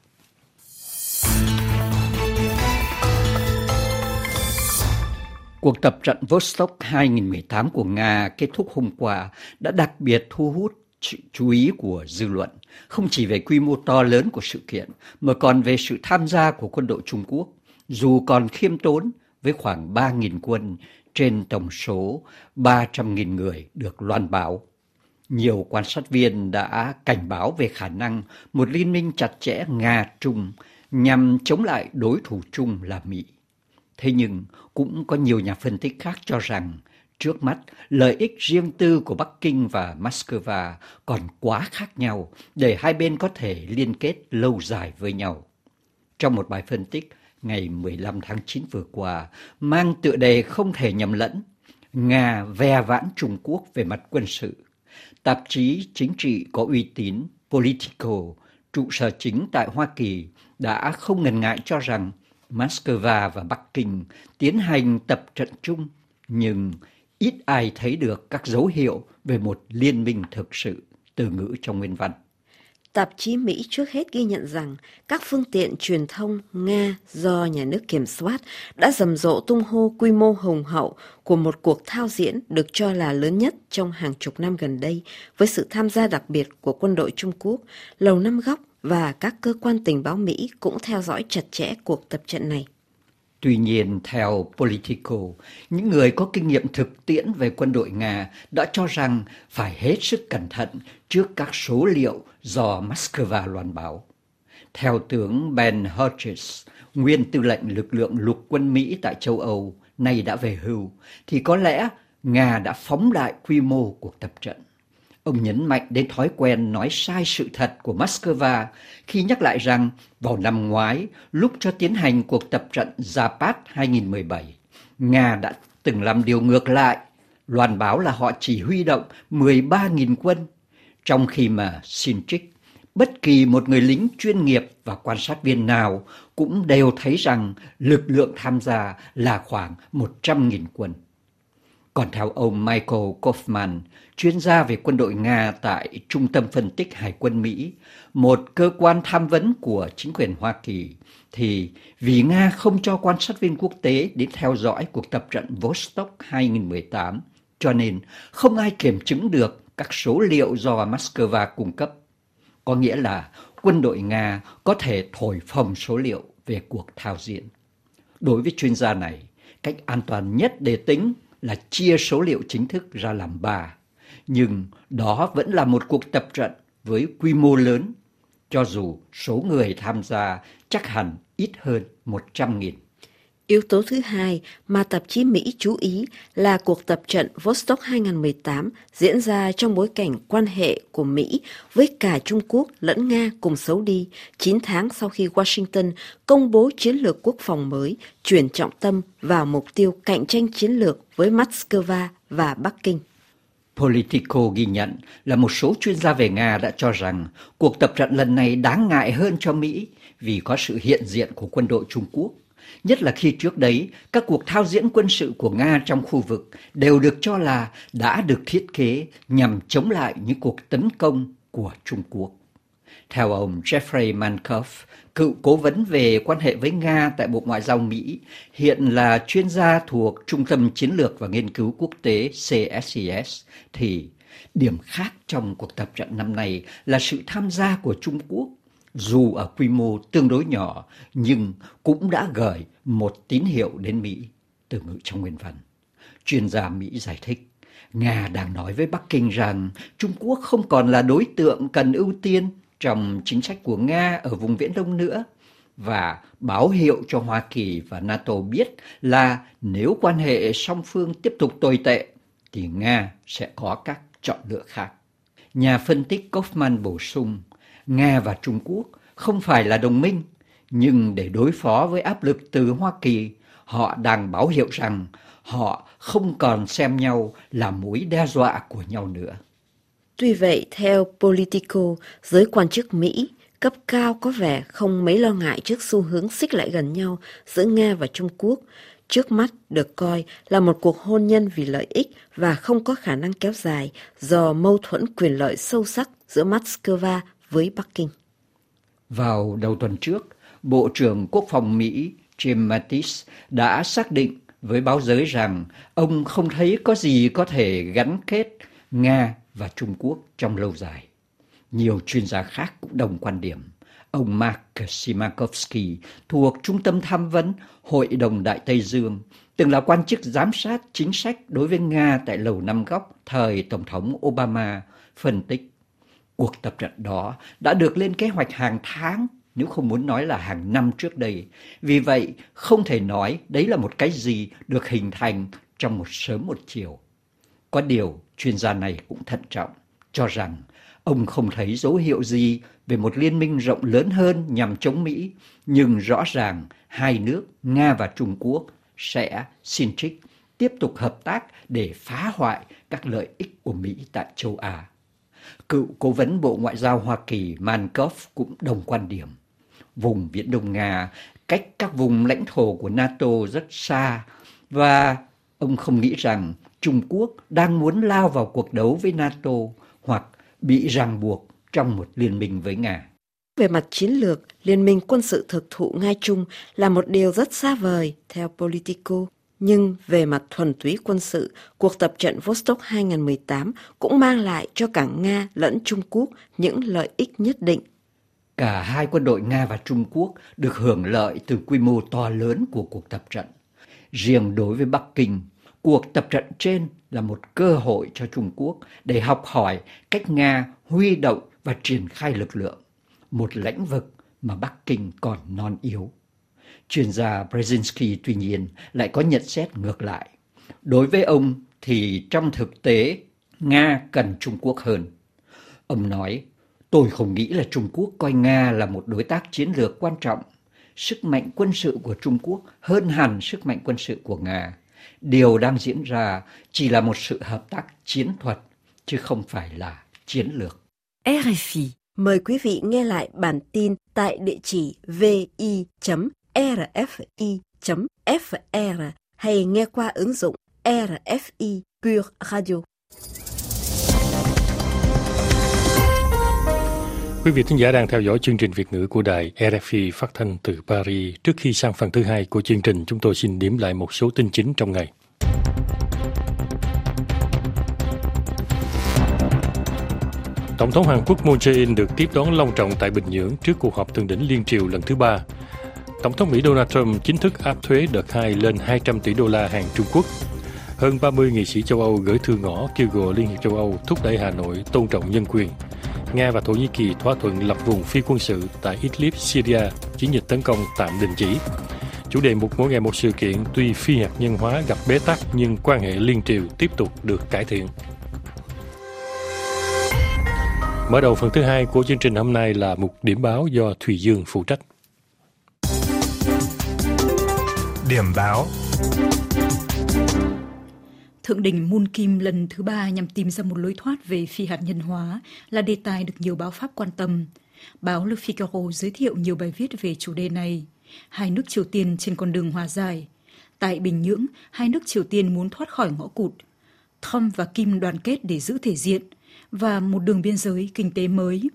Cuộc tập trận Vostok 2018 của Nga kết thúc hôm qua đã đặc biệt thu hút sự chú ý của dư luận, không chỉ về quy mô to lớn của sự kiện, mà còn về sự tham gia của quân đội Trung Quốc, dù còn khiêm tốn với khoảng 3.000 quân trên tổng số 300.000 người được loan báo. Nhiều quan sát viên đã cảnh báo về khả năng một liên minh chặt chẽ Nga-Trung nhằm chống lại đối thủ chung là Mỹ. Thế nhưng cũng có nhiều nhà phân tích khác cho rằng trước mắt lợi ích riêng tư của Bắc Kinh và Moscow còn quá khác nhau để hai bên có thể liên kết lâu dài với nhau. Trong một bài phân tích ngày 15 tháng 9 vừa qua, mang tựa đề không thể nhầm lẫn, Nga ve vãn Trung Quốc về mặt quân sự, tạp chí chính trị có uy tín Politico, trụ sở chính tại Hoa Kỳ, đã không ngần ngại cho rằng Moscow và Bắc Kinh tiến hành tập trận chung, nhưng ít ai thấy được các dấu hiệu về một liên minh thực sự, từ ngữ trong nguyên văn. Tạp chí Mỹ trước hết ghi nhận rằng các phương tiện truyền thông Nga do nhà nước kiểm soát đã rầm rộ tung hô quy mô hùng hậu của một cuộc thao diễn được cho là lớn nhất trong hàng chục năm gần đây, với sự tham gia đặc biệt của quân đội Trung Quốc, Lầu Năm Góc và các cơ quan tình báo Mỹ cũng theo dõi chặt chẽ cuộc tập trận này. Tuy nhiên, theo Politico, những người có kinh nghiệm thực tiễn về quân đội Nga đã cho rằng phải hết sức cẩn thận trước các số liệu do Moscow loan báo. Theo tướng Ben Hodges, nguyên tư lệnh lực lượng lục quân Mỹ tại châu Âu, nay đã về hưu, thì có lẽ Nga đã phóng đại quy mô cuộc tập trận. Ông nhấn mạnh đến thói quen nói sai sự thật của Moscow khi nhắc lại rằng vào năm ngoái, lúc cho tiến hành cuộc tập trận Zapad 2017, Nga đã từng làm điều ngược lại, loan báo là họ chỉ huy động 13.000 quân, trong khi mà xin trích, bất kỳ một người lính chuyên nghiệp và quan sát viên nào cũng đều thấy rằng lực lượng tham gia là khoảng 100.000 quân. Còn theo ông Michael Kaufman, chuyên gia về quân đội Nga tại Trung tâm Phân tích Hải quân Mỹ, một cơ quan tham vấn của chính quyền Hoa Kỳ, thì vì Nga không cho quan sát viên quốc tế đến theo dõi cuộc tập trận Vostok 2018, cho nên không ai kiểm chứng được các số liệu do Moscow cung cấp. Có nghĩa là quân đội Nga có thể thổi phồng số liệu về cuộc thao diễn. Đối với chuyên gia này, cách an toàn nhất để tính là chia số liệu chính thức ra làm 3. Nhưng đó vẫn là một cuộc tập trận với quy mô lớn, cho dù số người tham gia chắc hẳn ít hơn 100.000. Yếu tố thứ hai mà tạp chí Mỹ chú ý là cuộc tập trận Vostok 2018 diễn ra trong bối cảnh quan hệ của Mỹ với cả Trung Quốc lẫn Nga cùng xấu đi 9 tháng sau khi Washington công bố chiến lược quốc phòng mới, chuyển trọng tâm vào mục tiêu cạnh tranh chiến lược với Moscow và Bắc Kinh. Politico ghi nhận là một số chuyên gia về Nga đã cho rằng cuộc tập trận lần này đáng ngại hơn cho Mỹ vì có sự hiện diện của quân đội Trung Quốc. Nhất là khi trước đấy, các cuộc thao diễn quân sự của Nga trong khu vực đều được cho là đã được thiết kế nhằm chống lại những cuộc tấn công của Trung Quốc. Theo ông Jeffrey Mankoff, cựu cố vấn về quan hệ với Nga tại Bộ Ngoại giao Mỹ, hiện là chuyên gia thuộc Trung tâm Chiến lược và Nghiên cứu Quốc tế CSIS, thì điểm khác trong cuộc tập trận năm nay là sự tham gia của Trung Quốc, dù ở quy mô tương đối nhỏ, nhưng cũng đã gửi một tín hiệu đến Mỹ, từ ngữ trong nguyên văn. Chuyên gia Mỹ giải thích, Nga đang nói với Bắc Kinh rằng Trung Quốc không còn là đối tượng cần ưu tiên trong chính sách của Nga ở vùng Viễn Đông nữa, và báo hiệu cho Hoa Kỳ và NATO biết là nếu quan hệ song phương tiếp tục tồi tệ, thì Nga sẽ có các chọn lựa khác. Nhà phân tích Kaufman bổ sung, Nga và Trung Quốc không phải là đồng minh, nhưng để đối phó với áp lực từ Hoa Kỳ, họ đang báo hiệu rằng họ không còn xem nhau là mối đe dọa của nhau nữa. Tuy vậy, theo Politico, giới quan chức Mỹ cấp cao có vẻ không mấy lo ngại trước xu hướng xích lại gần nhau giữa Nga và Trung Quốc, trước mắt được coi là một cuộc hôn nhân vì lợi ích và không có khả năng kéo dài do mâu thuẫn quyền lợi sâu sắc giữa Moscow với Bắc Kinh. Vào đầu tuần trước, Bộ trưởng Quốc phòng Mỹ Jim Mattis đã xác định với báo giới rằng ông không thấy có gì có thể gắn kết Nga và Trung Quốc trong lâu dài. Nhiều chuyên gia khác cũng đồng quan điểm. Ông Mark Simakovsky thuộc Trung tâm Tham vấn Hội đồng Đại Tây Dương, từng là quan chức giám sát chính sách đối với Nga tại Lầu Năm Góc thời Tổng thống Obama, phân tích. Cuộc tập trận đó đã được lên kế hoạch hàng tháng, nếu không muốn nói là hàng năm trước đây. Vì vậy, không thể nói đấy là một cái gì được hình thành trong một sớm một chiều. Có điều, chuyên gia này cũng thận trọng, cho rằng ông không thấy dấu hiệu gì về một liên minh rộng lớn hơn nhằm chống Mỹ, nhưng rõ ràng hai nước Nga và Trung Quốc sẽ xin trích tiếp tục hợp tác để phá hoại các lợi ích của Mỹ tại châu Á. Cựu cố vấn Bộ Ngoại giao Hoa Kỳ Mankoff cũng đồng quan điểm. Vùng Viễn Đông Nga cách các vùng lãnh thổ của NATO rất xa, và ông không nghĩ rằng Trung Quốc đang muốn lao vào cuộc đấu với NATO hoặc bị ràng buộc trong một liên minh với Nga. Về mặt chiến lược, liên minh quân sự thực thụ Nga-Trung là một điều rất xa vời, theo Politico. Nhưng về mặt thuần túy quân sự, cuộc tập trận Vostok 2018 cũng mang lại cho cả Nga lẫn Trung Quốc những lợi ích nhất định. Cả hai quân đội Nga và Trung Quốc được hưởng lợi từ quy mô to lớn của cuộc tập trận. Riêng đối với Bắc Kinh, cuộc tập trận trên là một cơ hội cho Trung Quốc để học hỏi cách Nga huy động và triển khai lực lượng, một lĩnh vực mà Bắc Kinh còn non yếu. Chuyên gia Brzezinski tuy nhiên lại có nhận xét ngược lại. Đối với ông thì trong thực tế, Nga cần Trung Quốc hơn. Ông nói, tôi không nghĩ là Trung Quốc coi Nga là một đối tác chiến lược quan trọng. Sức mạnh quân sự của Trung Quốc hơn hẳn sức mạnh quân sự của Nga. Điều đang diễn ra chỉ là một sự hợp tác chiến thuật, chứ không phải là chiến lược. RFI mời quý vị nghe lại bản tin tại địa chỉ vi.rfi.fr hay nghe qua ứng dụng RFI Pure Radio. Quý vị thính giả đang theo dõi chương trình Việt ngữ của đài RFI phát thanh từ Paris. Trước khi sang phần thứ hai của chương trình, chúng tôi xin điểm lại một số tin chính trong ngày. Tổng thống Hàn Quốc Moon Jae-in được tiếp đón long trọng tại Bình Nhưỡng trước cuộc họp thượng đỉnh liên triều lần thứ 3. Tổng thống Mỹ Donald Trump chính thức áp thuế đợt 2 lên 200 tỷ đô la hàng Trung Quốc. Hơn 30 nghị sĩ châu Âu gửi thư ngỏ kêu gọi Liên hiệp châu Âu thúc đẩy Hà Nội tôn trọng nhân quyền. Nga và Thổ Nhĩ Kỳ thỏa thuận lập vùng phi quân sự tại Idlib, Syria, chiến dịch tấn công tạm đình chỉ. Chủ đề mục mỗi ngày một sự kiện tuy phi hạt nhân hóa gặp bế tắc nhưng quan hệ liên triều tiếp tục được cải thiện. Mở đầu phần thứ hai của chương trình hôm nay là mục điểm báo do Thùy Dương phụ trách. Điểm báo. Thượng đỉnh Moon Kim lần thứ 3 nhằm tìm ra một lối thoát về phi hạt nhân hóa là đề tài được nhiều báo Pháp quan tâm. Báo Le Figaro giới thiệu nhiều bài viết về chủ đề này. Hai nước Triều Tiên trên con đường hòa giải. Tại Bình Nhưỡng, hai nước Triều Tiên muốn thoát khỏi ngõ cụt. Trump và Kim đoàn kết để giữ thể diện. Và một đường biên giới kinh tế mới.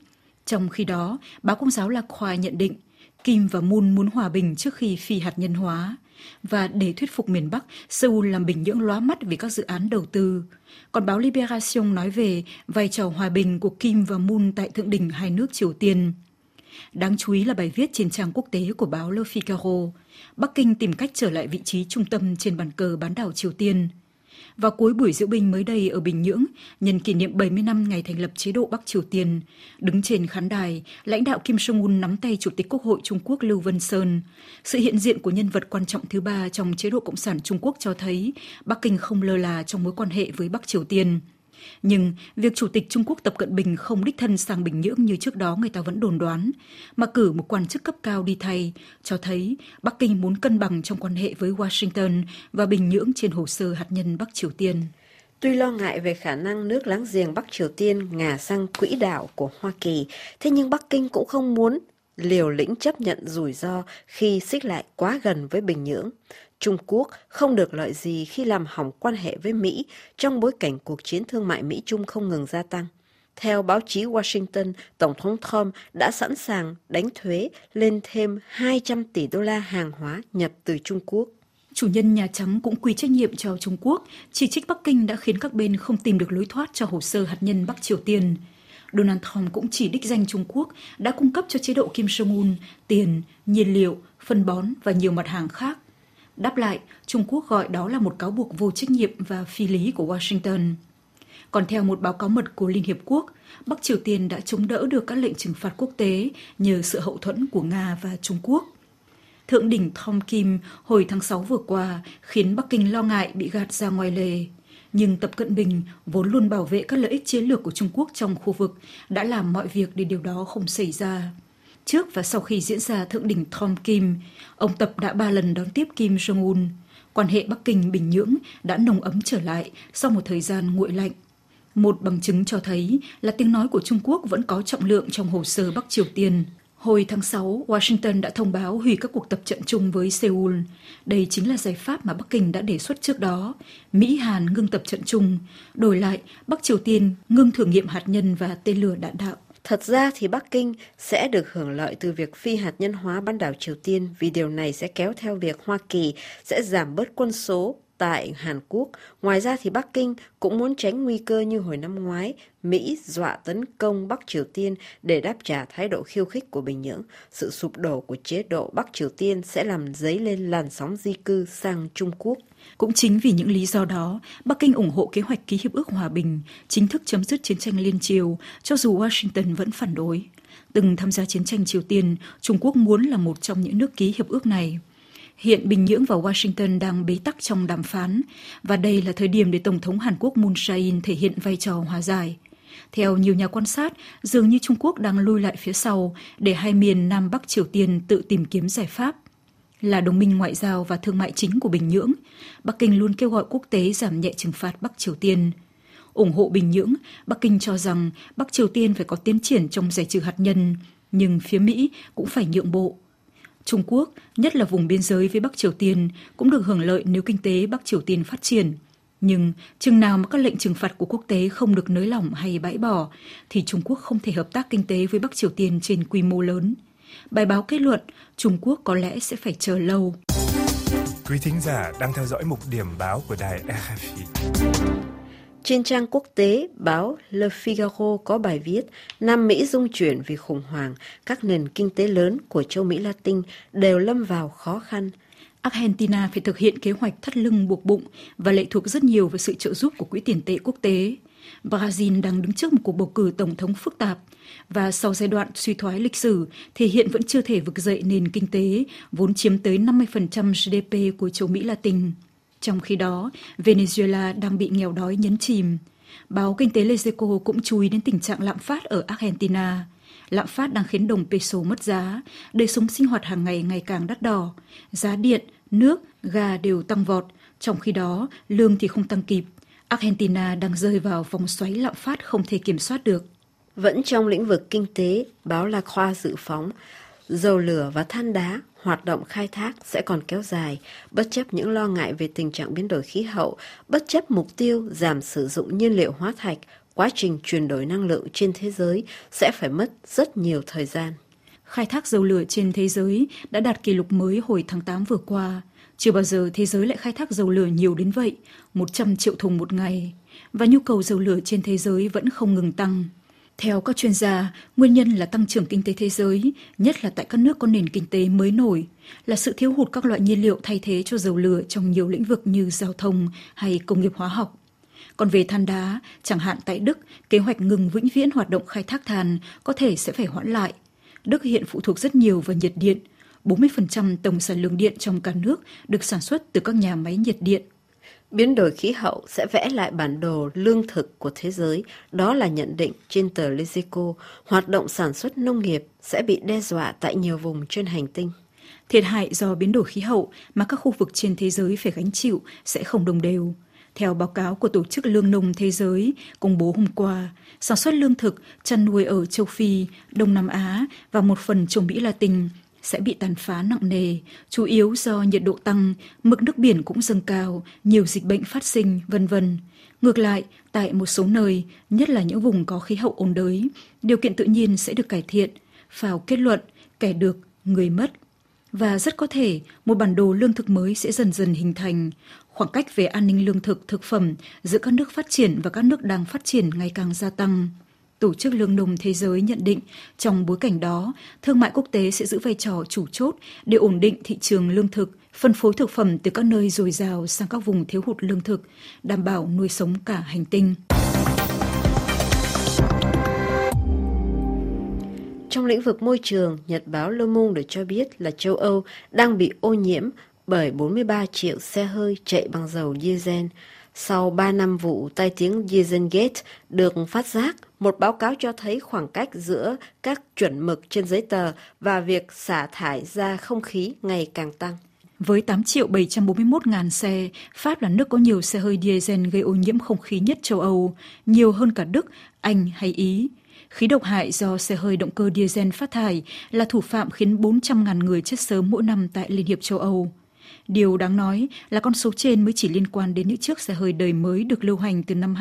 Trong khi đó, báo Công giáo La Croix nhận định Kim và Moon muốn hòa bình trước khi phi hạt nhân hóa. Và để thuyết phục miền Bắc, Seoul làm Bình Nhưỡng lóa mắt vì các dự án đầu tư. Còn báo Libération nói về vai trò hòa bình của Kim và Moon tại thượng đỉnh hai nước Triều Tiên. Đáng chú ý là bài viết trên trang quốc tế của báo Le Figaro. Bắc Kinh tìm cách trở lại vị trí trung tâm trên bàn cờ bán đảo Triều Tiên. Vào cuối buổi diễu binh mới đây ở Bình Nhưỡng, nhân kỷ niệm 70 năm ngày thành lập chế độ Bắc Triều Tiên, đứng trên khán đài, lãnh đạo Kim Jong-un nắm tay Chủ tịch Quốc hội Trung Quốc Lưu Văn Sơn. Sự hiện diện của nhân vật quan trọng thứ ba trong chế độ Cộng sản Trung Quốc cho thấy Bắc Kinh không lơ là trong mối quan hệ với Bắc Triều Tiên. Nhưng việc Chủ tịch Trung Quốc Tập Cận Bình không đích thân sang Bình Nhưỡng như trước đó người ta vẫn đồn đoán, mà cử một quan chức cấp cao đi thay, cho thấy Bắc Kinh muốn cân bằng trong quan hệ với Washington và Bình Nhưỡng trên hồ sơ hạt nhân Bắc Triều Tiên. Tuy lo ngại về khả năng nước láng giềng Bắc Triều Tiên ngả sang quỹ đạo của Hoa Kỳ, thế nhưng Bắc Kinh cũng không muốn liều lĩnh chấp nhận rủi ro khi xích lại quá gần với Bình Nhưỡng. Trung Quốc không được lợi gì khi làm hỏng quan hệ với Mỹ trong bối cảnh cuộc chiến thương mại Mỹ-Trung không ngừng gia tăng. Theo báo chí Washington, Tổng thống Trump đã sẵn sàng đánh thuế lên thêm 200 tỷ đô la hàng hóa nhập từ Trung Quốc. Chủ nhân Nhà Trắng cũng quy trách nhiệm cho Trung Quốc, chỉ trích Bắc Kinh đã khiến các bên không tìm được lối thoát cho hồ sơ hạt nhân Bắc Triều Tiên. Donald Trump cũng chỉ đích danh Trung Quốc đã cung cấp cho chế độ Kim Jong-un tiền, nhiên liệu, phân bón và nhiều mặt hàng khác. Đáp lại, Trung Quốc gọi đó là một cáo buộc vô trách nhiệm và phi lý của Washington. Còn theo một báo cáo mật của Liên Hiệp Quốc, Bắc Triều Tiên đã chống đỡ được các lệnh trừng phạt quốc tế nhờ sự hậu thuẫn của Nga và Trung Quốc. Thượng đỉnh Tom Kim hồi tháng 6 vừa qua khiến Bắc Kinh lo ngại bị gạt ra ngoài lề. Nhưng Tập Cận Bình, vốn luôn bảo vệ các lợi ích chiến lược của Trung Quốc trong khu vực, đã làm mọi việc để điều đó không xảy ra. Trước và sau khi diễn ra thượng đỉnh Tom Kim, ông Tập đã 3 lần đón tiếp Kim Jong-un. Quan hệ Bắc Kinh-Bình Nhưỡng đã nồng ấm trở lại sau một thời gian nguội lạnh. Một bằng chứng cho thấy là tiếng nói của Trung Quốc vẫn có trọng lượng trong hồ sơ Bắc Triều Tiên. Hồi tháng 6, Washington đã thông báo hủy các cuộc tập trận chung với Seoul. Đây chính là giải pháp mà Bắc Kinh đã đề xuất trước đó. Mỹ-Hàn ngưng tập trận chung. Đổi lại, Bắc Triều Tiên ngưng thử nghiệm hạt nhân và tên lửa đạn đạo. Thật ra thì Bắc Kinh sẽ được hưởng lợi từ việc phi hạt nhân hóa bán đảo Triều Tiên vì điều này sẽ kéo theo việc Hoa Kỳ sẽ giảm bớt quân số tại Hàn Quốc. Ngoài ra thì Bắc Kinh cũng muốn tránh nguy cơ như hồi năm ngoái, Mỹ dọa tấn công Bắc Triều Tiên để đáp trả thái độ khiêu khích của Bình Nhưỡng. Sự sụp đổ của chế độ Bắc Triều Tiên sẽ làm dấy lên làn sóng di cư sang Trung Quốc. Cũng chính vì những lý do đó, Bắc Kinh ủng hộ kế hoạch ký hiệp ước hòa bình, chính thức chấm dứt chiến tranh liên Triều, cho dù Washington vẫn phản đối. Từng tham gia chiến tranh Triều Tiên, Trung Quốc muốn là một trong những nước ký hiệp ước này. Hiện Bình Nhưỡng và Washington đang bế tắc trong đàm phán, và đây là thời điểm để Tổng thống Hàn Quốc Moon Jae-in thể hiện vai trò hòa giải. Theo nhiều nhà quan sát, dường như Trung Quốc đang lùi lại phía sau để hai miền Nam Bắc Triều Tiên tự tìm kiếm giải pháp. Là đồng minh ngoại giao và thương mại chính của Bình Nhưỡng, Bắc Kinh luôn kêu gọi quốc tế giảm nhẹ trừng phạt Bắc Triều Tiên. Ủng hộ Bình Nhưỡng, Bắc Kinh cho rằng Bắc Triều Tiên phải có tiến triển trong giải trừ hạt nhân, nhưng phía Mỹ cũng phải nhượng bộ. Trung Quốc, nhất là vùng biên giới với Bắc Triều Tiên, cũng được hưởng lợi nếu kinh tế Bắc Triều Tiên phát triển. Nhưng chừng nào mà các lệnh trừng phạt của quốc tế không được nới lỏng hay bãi bỏ, thì Trung Quốc không thể hợp tác kinh tế với Bắc Triều Tiên trên quy mô lớn. Bài báo kết luận, Trung Quốc có lẽ sẽ phải chờ lâu. Quý thính giả đang theo dõi mục điểm báo của đài RFI. Trên trang quốc tế, báo Le Figaro có bài viết Nam Mỹ rung chuyển vì khủng hoảng, các nền kinh tế lớn của châu Mỹ Latin đều lâm vào khó khăn. Argentina phải thực hiện kế hoạch thắt lưng buộc bụng và lệ thuộc rất nhiều vào sự trợ giúp của Quỹ tiền tệ quốc tế. Brazil đang đứng trước một cuộc bầu cử tổng thống phức tạp và sau giai đoạn suy thoái lịch sử thì hiện vẫn chưa thể vực dậy nền kinh tế vốn chiếm tới 50% GDP của châu Mỹ Latin. Trong khi đó, Venezuela đang bị nghèo đói nhấn chìm. Báo Kinh tế Lezeco cũng chú ý đến tình trạng lạm phát ở Argentina. Lạm phát đang khiến đồng peso mất giá, đời sống sinh hoạt hàng ngày ngày càng đắt đỏ. Giá điện, nước, ga đều tăng vọt, trong khi đó lương thì không tăng kịp. Argentina đang rơi vào vòng xoáy lạm phát không thể kiểm soát được. Vẫn trong lĩnh vực kinh tế, báo La Croix dự phóng, dầu lửa và than đá, hoạt động khai thác sẽ còn kéo dài, bất chấp những lo ngại về tình trạng biến đổi khí hậu, bất chấp mục tiêu giảm sử dụng nhiên liệu hóa thạch quá trình chuyển đổi năng lượng trên thế giới sẽ phải mất rất nhiều thời gian. Khai thác dầu lửa trên thế giới đã đạt kỷ lục mới hồi tháng 8 vừa qua. Chưa bao giờ thế giới lại khai thác dầu lửa nhiều đến vậy, 100 triệu thùng một ngày. Và nhu cầu dầu lửa trên thế giới vẫn không ngừng tăng. Theo các chuyên gia, nguyên nhân là tăng trưởng kinh tế thế giới, nhất là tại các nước có nền kinh tế mới nổi, là sự thiếu hụt các loại nhiên liệu thay thế cho dầu lửa trong nhiều lĩnh vực như giao thông hay công nghiệp hóa học. Còn về than đá, chẳng hạn tại Đức, kế hoạch ngừng vĩnh viễn hoạt động khai thác than có thể sẽ phải hoãn lại. Đức hiện phụ thuộc rất nhiều vào nhiệt điện. 40% tổng sản lượng điện trong cả nước được sản xuất từ các nhà máy nhiệt điện. Biến đổi khí hậu sẽ vẽ lại bản đồ lương thực của thế giới, đó là nhận định trên tờ Lezico. Hoạt động sản xuất nông nghiệp sẽ bị đe dọa tại nhiều vùng trên hành tinh. Thiệt hại do biến đổi khí hậu mà các khu vực trên thế giới phải gánh chịu sẽ không đồng đều. Theo báo cáo của Tổ chức Lương nông Thế giới công bố hôm qua, sản xuất lương thực, chăn nuôi ở châu Phi, Đông Nam Á và một phần châu Mỹ Latin sẽ bị tàn phá nặng nề, chủ yếu do nhiệt độ tăng, mực nước biển cũng dâng cao, nhiều dịch bệnh phát sinh, v.v. Ngược lại, tại một số nơi, nhất là những vùng có khí hậu ôn đới, điều kiện tự nhiên sẽ được cải thiện, phao kết luận, kẻ được, người mất. Và rất có thể một bản đồ lương thực mới sẽ dần dần hình thành. Khoảng cách về an ninh lương thực, thực phẩm giữa các nước phát triển và các nước đang phát triển ngày càng gia tăng. Tổ chức Lương nông Thế giới nhận định trong bối cảnh đó, thương mại quốc tế sẽ giữ vai trò chủ chốt để ổn định thị trường lương thực, phân phối thực phẩm từ các nơi dồi dào sang các vùng thiếu hụt lương thực, đảm bảo nuôi sống cả hành tinh. Trong lĩnh vực môi trường, Nhật báo Le Monde cho biết là châu Âu đang bị ô nhiễm bởi 43 triệu xe hơi chạy bằng dầu diesel. Sau 3 năm vụ tai tiếng Dieselgate được phát giác, một báo cáo cho thấy khoảng cách giữa các chuẩn mực trên giấy tờ và việc xả thải ra không khí ngày càng tăng. Với 8.741.000 xe, Pháp là nước có nhiều xe hơi diesel gây ô nhiễm không khí nhất châu Âu, nhiều hơn cả Đức, Anh hay Ý. Khí độc hại do xe hơi động cơ diesel phát thải là thủ phạm khiến 400.000 người chết sớm mỗi năm tại Liên hiệp châu Âu. Điều đáng nói là con số trên mới chỉ liên quan đến những chiếc xe hơi đời mới được lưu hành từ năm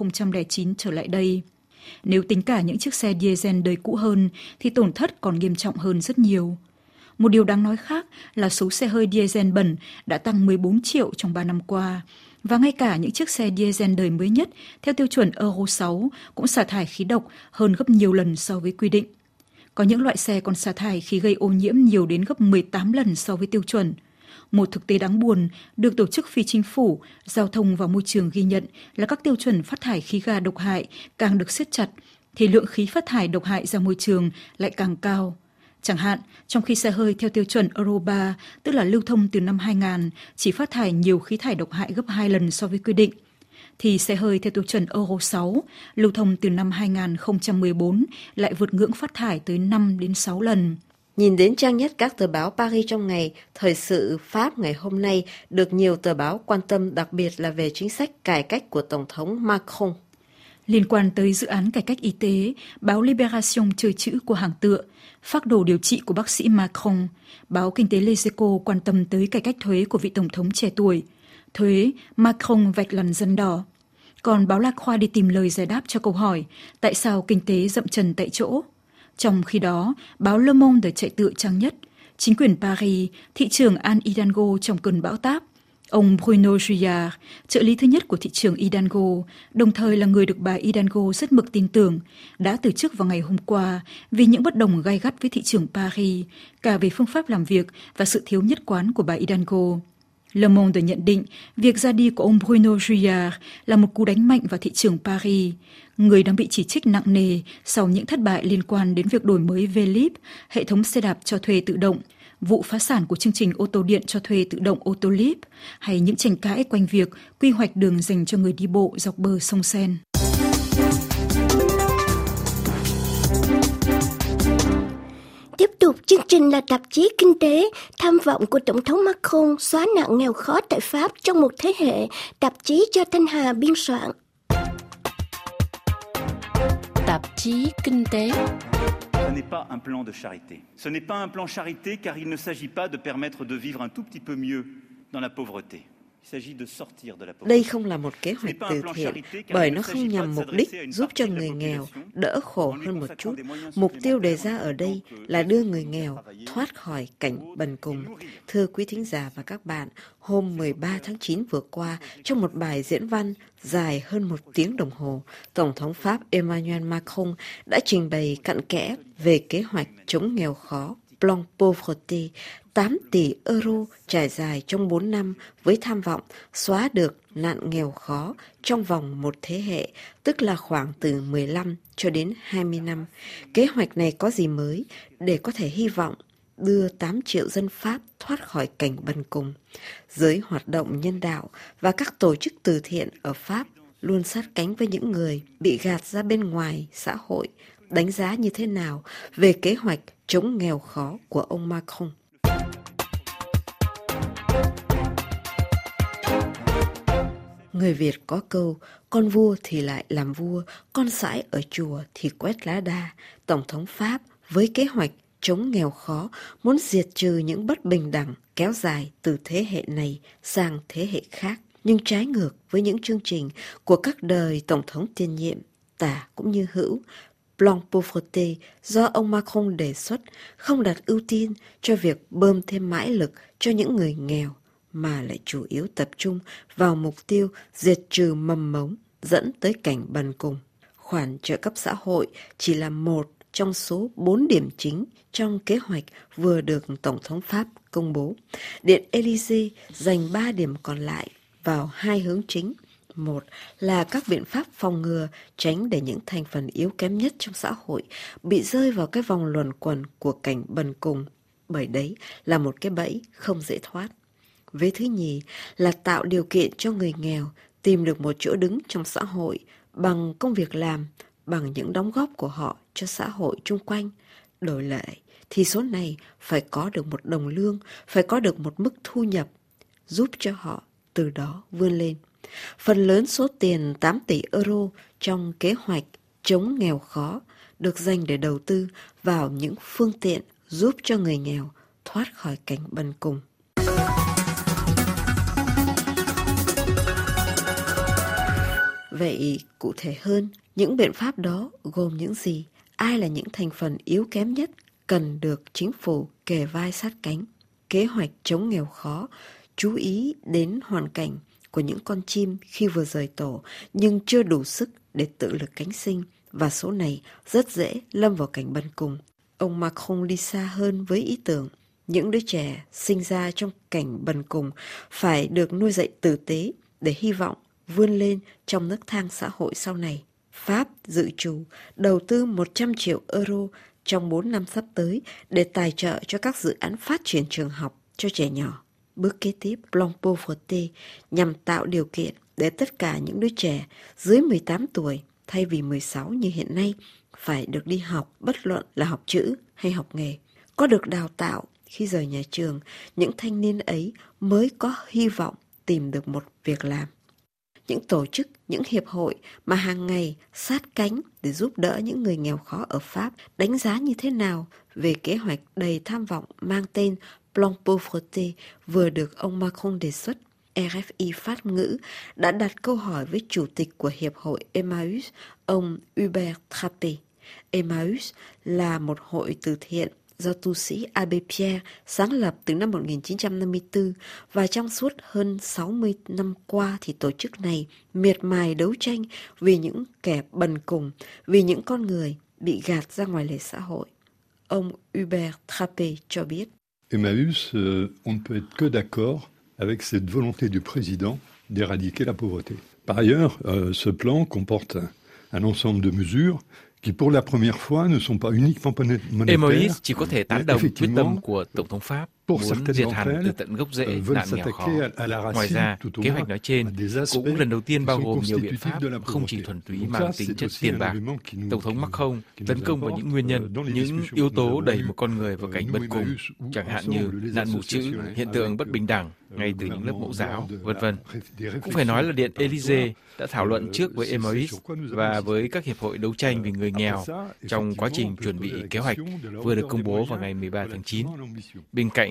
2009 trở lại đây. Nếu tính cả những chiếc xe diesel đời cũ hơn thì tổn thất còn nghiêm trọng hơn rất nhiều. Một điều đáng nói khác là số xe hơi diesel bẩn đã tăng 14 triệu trong 3 năm qua. Và ngay cả những chiếc xe diesel đời mới nhất theo tiêu chuẩn Euro 6 cũng xả thải khí độc hơn gấp nhiều lần so với quy định. Có những loại xe còn xả thải khí gây ô nhiễm nhiều đến gấp 18 lần so với tiêu chuẩn. Một thực tế đáng buồn được tổ chức phi chính phủ, giao thông và môi trường ghi nhận là các tiêu chuẩn phát thải khí ga độc hại càng được siết chặt, thì lượng khí phát thải độc hại ra môi trường lại càng cao. Chẳng hạn, trong khi xe hơi theo tiêu chuẩn Euro 3, tức là lưu thông từ năm 2000, chỉ phát thải nhiều khí thải độc hại gấp 2 lần so với quy định, thì xe hơi theo tiêu chuẩn Euro 6, lưu thông từ năm 2014, lại vượt ngưỡng phát thải tới 5 đến 6 lần. Nhìn đến trang nhất các tờ báo Paris trong ngày, thời sự Pháp ngày hôm nay được nhiều tờ báo quan tâm, đặc biệt là về chính sách cải cách của Tổng thống Macron. Liên quan tới dự án cải cách y tế, báo Libération chơi chữ của hàng tựa, phác đồ điều trị của bác sĩ Macron, báo Kinh tế Les Echos quan tâm tới cải cách thuế của vị Tổng thống trẻ tuổi. Thuế, Macron vạch lằn dân đỏ. Còn báo La Croix đi tìm lời giải đáp cho câu hỏi tại sao kinh tế dậm chân tại chỗ. Trong khi đó, báo Le Monde chạy tựa trang nhất, chính quyền Paris, thị trưởng Anne Hidalgo trong cơn bão táp. Ông Bruno Juillard, trợ lý thứ nhất của thị trưởng Hidalgo, đồng thời là người được bà Hidalgo rất mực tin tưởng, đã từ chức vào ngày hôm qua vì những bất đồng gay gắt với thị trưởng Paris, cả về phương pháp làm việc và sự thiếu nhất quán của bà Hidalgo. Le Monde nhận định việc ra đi của ông Bruno Juillard là một cú đánh mạnh vào thị trường Paris, người đang bị chỉ trích nặng nề sau những thất bại liên quan đến việc đổi mới Vélib, hệ thống xe đạp cho thuê tự động, vụ phá sản của chương trình ô tô điện cho thuê tự động Autolib, hay những tranh cãi quanh việc quy hoạch đường dành cho người đi bộ dọc bờ sông Seine. Tiếp tục chương trình là tạp chí Kinh tế, tham vọng của Tổng thống Macron xóa nạn nghèo khó tại Pháp trong một thế hệ, tạp chí do Thanh Hà biên soạn. Tạp chí Kinh tế. Ce n'est pas un plan de charité. Ce n'est pas un plan charité car il ne s'agit pas de permettre de vivre un tout petit peu mieux dans la pauvreté. Đây không là một kế hoạch từ thiện bởi nó không nhằm mục đích giúp cho người nghèo đỡ khổ hơn một chút. Mục tiêu đề ra ở đây là đưa người nghèo thoát khỏi cảnh bần cùng. Thưa quý thính giả và các bạn, hôm 13 tháng 9 vừa qua, trong một bài diễn văn dài hơn 1 tiếng đồng hồ, Tổng thống Pháp Emmanuel Macron đã trình bày cặn kẽ về kế hoạch chống nghèo khó Plan Pauvreté, 8 tỷ euro trải dài trong 4 năm với tham vọng xóa được nạn nghèo khó trong vòng một thế hệ, tức là khoảng từ 15 cho đến 20 năm. Kế hoạch này có gì mới để có thể hy vọng đưa 8 triệu dân Pháp thoát khỏi cảnh bần cùng? Giới hoạt động nhân đạo và các tổ chức từ thiện ở Pháp luôn sát cánh với những người bị gạt ra bên ngoài xã hội, đánh giá như thế nào về kế hoạch chống nghèo khó của ông Macron? Người Việt có câu, con vua thì lại làm vua, con sãi ở chùa thì quét lá đa. Tổng thống Pháp với kế hoạch chống nghèo khó muốn diệt trừ những bất bình đẳng kéo dài từ thế hệ này sang thế hệ khác. Nhưng trái ngược với những chương trình của các đời Tổng thống tiền nhiệm, tả cũng như hữu, Plan Pauvreté do ông Macron đề xuất không đặt ưu tiên cho việc bơm thêm mãi lực cho những người nghèo, mà lại chủ yếu tập trung vào mục tiêu diệt trừ mầm mống dẫn tới cảnh bần cùng. Khoản trợ cấp xã hội chỉ là một trong số 4 điểm chính trong kế hoạch vừa được Tổng thống Pháp công bố. Điện Élysée dành 3 điểm còn lại vào 2 hướng chính. Một là các biện pháp phòng ngừa tránh để những thành phần yếu kém nhất trong xã hội bị rơi vào cái vòng luẩn quẩn của cảnh bần cùng, bởi đấy là một cái bẫy không dễ thoát. Vế thứ nhì là tạo điều kiện cho người nghèo tìm được một chỗ đứng trong xã hội bằng công việc làm, bằng những đóng góp của họ cho xã hội chung quanh. Đổi lại thì số này phải có được một đồng lương, phải có được một mức thu nhập, giúp cho họ từ đó vươn lên. Phần lớn số tiền 8 tỷ euro trong kế hoạch chống nghèo khó được dành để đầu tư vào những phương tiện giúp cho người nghèo thoát khỏi cảnh bần cùng. Vậy cụ thể hơn, những biện pháp đó gồm những gì? Ai là những thành phần yếu kém nhất cần được chính phủ kề vai sát cánh? Kế hoạch chống nghèo khó chú ý đến hoàn cảnh của những con chim khi vừa rời tổ nhưng chưa đủ sức để tự lực cánh sinh, và số này rất dễ lâm vào cảnh bần cùng. Ông Macron đi xa hơn với ý tưởng những đứa trẻ sinh ra trong cảnh bần cùng phải được nuôi dạy tử tế để hy vọng vươn lên trong nấc thang xã hội sau này. Pháp dự trù đầu tư 100 triệu euro trong 4 năm sắp tới để tài trợ cho các dự án phát triển trường học cho trẻ nhỏ. Bước kế tiếp, Plan Pauvreté nhằm tạo điều kiện để tất cả những đứa trẻ dưới 18 tuổi thay vì 16 như hiện nay phải được đi học, bất luận là học chữ hay học nghề. Có được đào tạo khi rời nhà trường, những thanh niên ấy mới có hy vọng tìm được một việc làm. Những tổ chức, những hiệp hội mà hàng ngày sát cánh để giúp đỡ những người nghèo khó ở Pháp đánh giá như thế nào về kế hoạch đầy tham vọng mang tên Plan Pauvreté vừa được ông Macron đề xuất? RFI Pháp ngữ đã đặt câu hỏi với chủ tịch của Hiệp hội Emmaüs, ông Hubert Trappé. Emmaüs là một hội từ thiện do tu sĩ Abbé Pierre sáng lập từ năm 1954, và trong suốt hơn 60 năm qua thì tổ chức này miệt mài đấu tranh vì những kẻ bần cùng, vì những con người bị gạt ra ngoài lề xã hội. Ông Hubert Trappé cho biết. Emmaüs, on ne peut être que d'accord avec cette volonté du président d'éradiquer la pauvreté. Par ailleurs, ce plan comporte un ensemble de mesures qui pour la première fois ne sont pas uniquement monétaires. Emmaüs chỉ có thể tán đồng quyết tâm của Tổng thống Pháp muốn diệt hẳn từ tận gốc rễ nạn nghèo khó. Ngoài ra, kế hoạch nói trên cũng lần đầu tiên bao gồm nhiều biện pháp không chỉ thuần túy mang tính chất tiền bạc. Tổng thống Macron tấn công vào những nguyên nhân, những yếu tố đẩy một con người vào cảnh bần cùng, chẳng hạn như nạn mù chữ, hiện tượng bất bình đẳng ngay từ những lớp mẫu giáo, v.v. Cũng phải nói là Điện Élysée đã thảo luận trước với Emmaüs và với các hiệp hội đấu tranh vì người nghèo trong quá trình chuẩn bị kế hoạch vừa được công bố vào ngày 13 tháng 9. Bên cạnh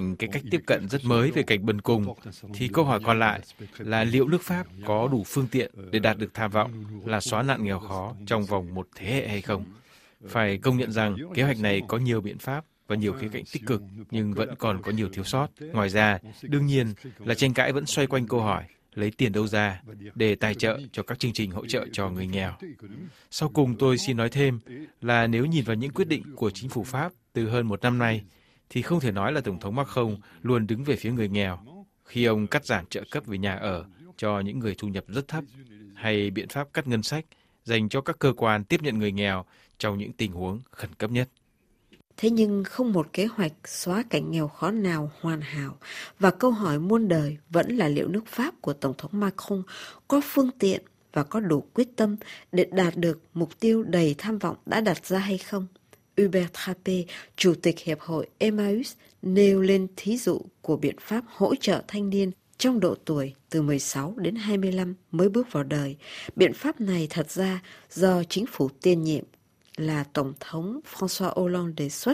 cạnh cái cách tiếp cận rất mới về cảnh bần cùng, thì câu hỏi còn lại là liệu nước Pháp có đủ phương tiện để đạt được tham vọng là xóa nạn nghèo khó trong vòng một thế hệ hay không? Phải công nhận rằng kế hoạch này có nhiều biện pháp và nhiều khía cạnh tích cực, nhưng vẫn còn có nhiều thiếu sót. Ngoài ra, đương nhiên là tranh cãi vẫn xoay quanh câu hỏi lấy tiền đâu ra để tài trợ cho các chương trình hỗ trợ cho người nghèo. Sau cùng tôi xin nói thêm là nếu nhìn vào những quyết định của chính phủ Pháp từ hơn một năm nay, thì không thể nói là Tổng thống Macron luôn đứng về phía người nghèo khi ông cắt giảm trợ cấp về nhà ở cho những người thu nhập rất thấp, hay biện pháp cắt ngân sách dành cho các cơ quan tiếp nhận người nghèo trong những tình huống khẩn cấp nhất. Thế nhưng không một kế hoạch xóa cảnh nghèo khó nào hoàn hảo, và câu hỏi muôn đời vẫn là liệu nước Pháp của Tổng thống Macron có phương tiện và có đủ quyết tâm để đạt được mục tiêu đầy tham vọng đã đặt ra hay không. Hubert Trappé, Chủ tịch Hiệp hội Emmaüs, nêu lên thí dụ của biện pháp hỗ trợ thanh niên trong độ tuổi từ 16 đến 25 mới bước vào đời. Biện pháp này thật ra do chính phủ tiền nhiệm là Tổng thống François Hollande đề xuất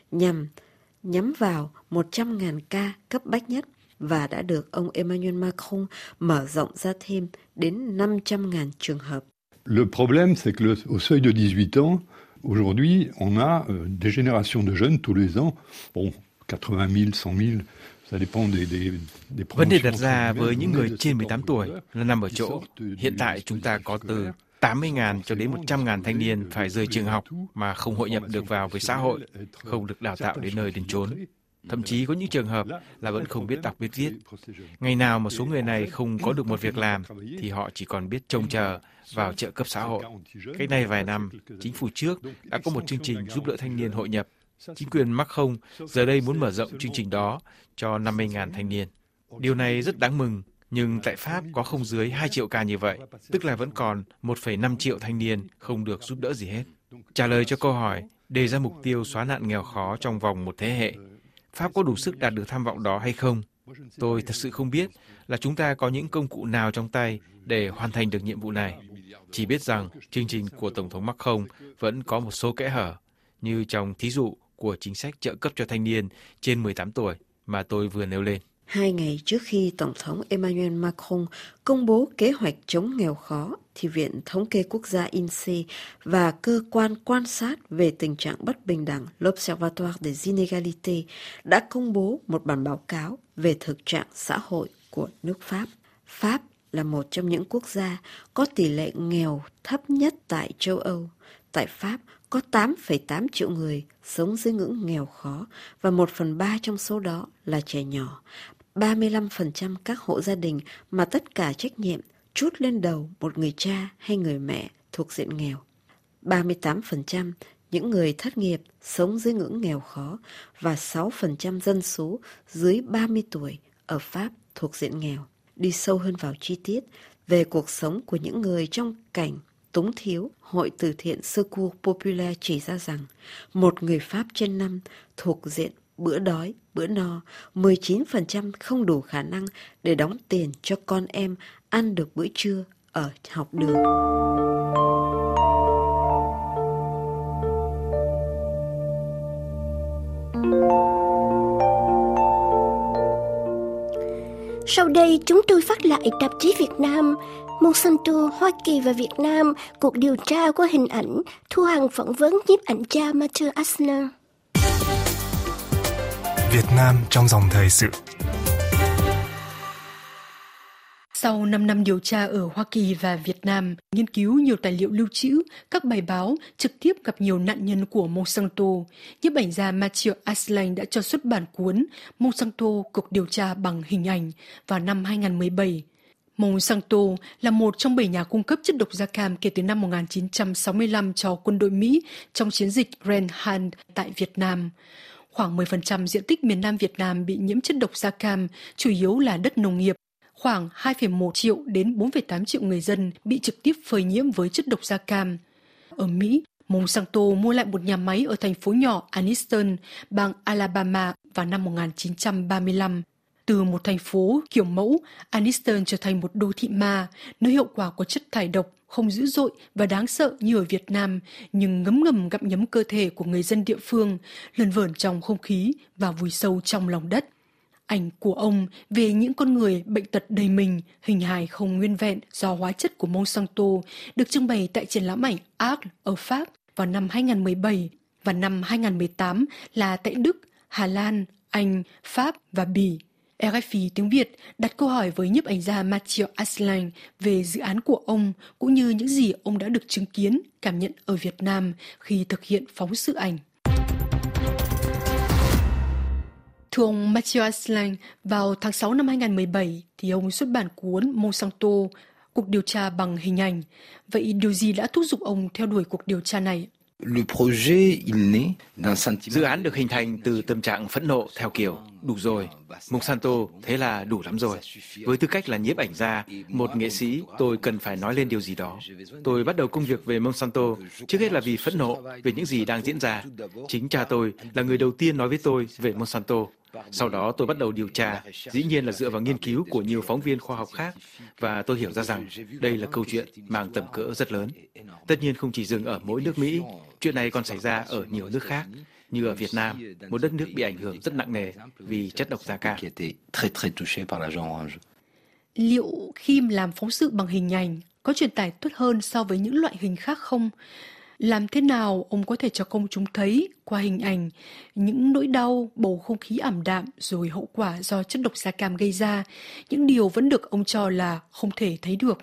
nhắm vào 100.000 ca cấp bách nhất và đã được ông Emmanuel Macron mở rộng ra thêm đến 500.000 trường hợp. Le problème, c'est que au seuil de 18 ans, aujourd'hui, on a des générations de jeunes tous les ans. Bon, 80.000, 100.000, ça dépend des Vấn đề đặt ra với những người trên 18 tuổi là nằm ở chỗ, hiện tại chúng ta có từ 80.000 cho đến 100.000 thanh niên phải rời trường học mà không hội nhập được vào với xã hội, không được đào tạo đến nơi đến chốn. Thậm chí có những trường hợp là vẫn không biết đọc biết viết. Ngày nào mà số người này không có được một việc làm thì họ chỉ còn biết trông chờ vào trợ cấp xã hội. Cách đây vài năm, chính phủ trước đã có một chương trình giúp đỡ thanh niên hội nhập. Chính quyền Macron giờ đây muốn mở rộng chương trình đó cho 50.000 thanh niên. Điều này rất đáng mừng, nhưng tại Pháp có không dưới 2 triệu ca như vậy, tức là vẫn còn 1,5 triệu thanh niên không được giúp đỡ gì hết. Trả lời cho câu hỏi, đề ra mục tiêu xóa nạn nghèo khó trong vòng một thế hệ, Pháp có đủ sức đạt được tham vọng đó hay không? Tôi thật sự không biết là chúng ta có những công cụ nào trong tay để hoàn thành được nhiệm vụ này. Chỉ biết rằng chương trình của Tổng thống Macron vẫn có một số kẽ hở, như trong thí dụ của chính sách trợ cấp cho thanh niên trên 18 tuổi mà tôi vừa nêu lên. 2 ngày trước khi Tổng thống Emmanuel Macron công bố kế hoạch chống nghèo khó, thì Viện Thống kê Quốc gia INSEE và Cơ quan Quan sát về tình trạng bất bình đẳng l'Observatoire des Inégalités đã công bố một bản báo cáo về thực trạng xã hội của nước Pháp. Pháp là một trong những quốc gia có tỷ lệ nghèo thấp nhất tại châu Âu. Tại Pháp có 8,8 triệu người sống dưới ngưỡng nghèo khó và 1/3 trong số đó là trẻ nhỏ. 35% các hộ gia đình mà tất cả trách nhiệm trút lên đầu một người cha hay người mẹ thuộc diện nghèo. 38% những người thất nghiệp sống dưới ngưỡng nghèo khó và 6% dân số dưới 30 tuổi ở Pháp thuộc diện nghèo. Đi sâu hơn vào chi tiết về cuộc sống của những người trong cảnh túng thiếu, Hội từ thiện Secours Populaire chỉ ra rằng một người Pháp trên 5 thuộc diện bữa đói, bữa no, 19% không đủ khả năng để đóng tiền cho con em ăn được bữa trưa ở học đường. Sau đây chúng tôi phát lại tạp chí Việt Nam, Monsanto, Hoa Kỳ và Việt Nam, cuộc điều tra qua hình ảnh, Thu Hằng phỏng vấn nhiếp ảnh gia Mathieu Asner. Việt Nam trong dòng thời sự. Sau 5 năm điều tra ở Hoa Kỳ và Việt Nam, nghiên cứu nhiều tài liệu lưu trữ, các bài báo, trực tiếp gặp nhiều nạn nhân của Monsanto, nhiếp ảnh gia Mathieu Asner đã cho xuất bản cuốn Monsanto, cuộc điều tra bằng hình ảnh vào năm 2017. Monsanto là một trong 7 nhà cung cấp chất độc da cam kể từ năm 1965 cho quân đội Mỹ trong chiến dịch Grand Hunt tại Việt Nam. Khoảng 10% diện tích miền Nam Việt Nam bị nhiễm chất độc da cam, chủ yếu là đất nông nghiệp. Khoảng 2,1 triệu đến 4,8 triệu người dân bị trực tiếp phơi nhiễm với chất độc da cam. Ở Mỹ, Monsanto mua lại một nhà máy ở thành phố nhỏ Anniston, bang Alabama vào năm 1935. Từ một thành phố kiểu mẫu, Anniston trở thành một đô thị ma, nơi hậu quả của chất thải độc không dữ dội và đáng sợ như ở Việt Nam, nhưng ngấm ngầm gặm nhấm cơ thể của người dân địa phương, lẩn vẩn trong không khí và vùi sâu trong lòng đất. Ảnh của ông về những con người bệnh tật đầy mình, hình hài không nguyên vẹn do hóa chất của Monsanto được trưng bày tại triển lãm ảnh Arles ở Pháp vào năm 2017 và năm 2018 là tại Đức, Hà Lan, Anh, Pháp và Bỉ. RFI tiếng Việt đặt câu hỏi với nhiếp ảnh gia Mathieu Asselin về dự án của ông cũng như những gì ông đã được chứng kiến, cảm nhận ở Việt Nam khi thực hiện phóng sự ảnh. Thưa ông Mathieu Asselin, vào tháng 6 năm 2017 thì ông xuất bản cuốn Monsanto, cuộc điều tra bằng hình ảnh. Vậy điều gì đã thúc giục ông theo đuổi cuộc điều tra này? Dự án được hình thành từ tâm trạng phẫn nộ theo kiểu đủ rồi, Monsanto, thế là đủ lắm rồi. Với tư cách là nhiếp ảnh gia, một nghệ sĩ, tôi cần phải nói lên điều gì đó. Tôi bắt đầu công việc về Monsanto, trước hết là vì phẫn nộ về những gì đang diễn ra. Chính cha tôi là người đầu tiên nói với tôi về Monsanto. Sau đó tôi bắt đầu điều tra, dĩ nhiên là dựa vào nghiên cứu của nhiều phóng viên khoa học khác, và tôi hiểu ra rằng đây là câu chuyện mang tầm cỡ rất lớn. Tất nhiên không chỉ dừng ở mỗi nước Mỹ, chuyện này còn xảy ra ở nhiều nước khác, như ở Việt Nam, một đất nước bị ảnh hưởng rất nặng nề vì chất độc da cam. Liệu khi làm phóng sự bằng hình ảnh có truyền tải tốt hơn so với những loại hình khác không? Làm thế nào ông có thể cho công chúng thấy qua hình ảnh những nỗi đau, bầu không khí ảm đạm rồi hậu quả do chất độc da cam gây ra, những điều vẫn được ông cho là không thể thấy được?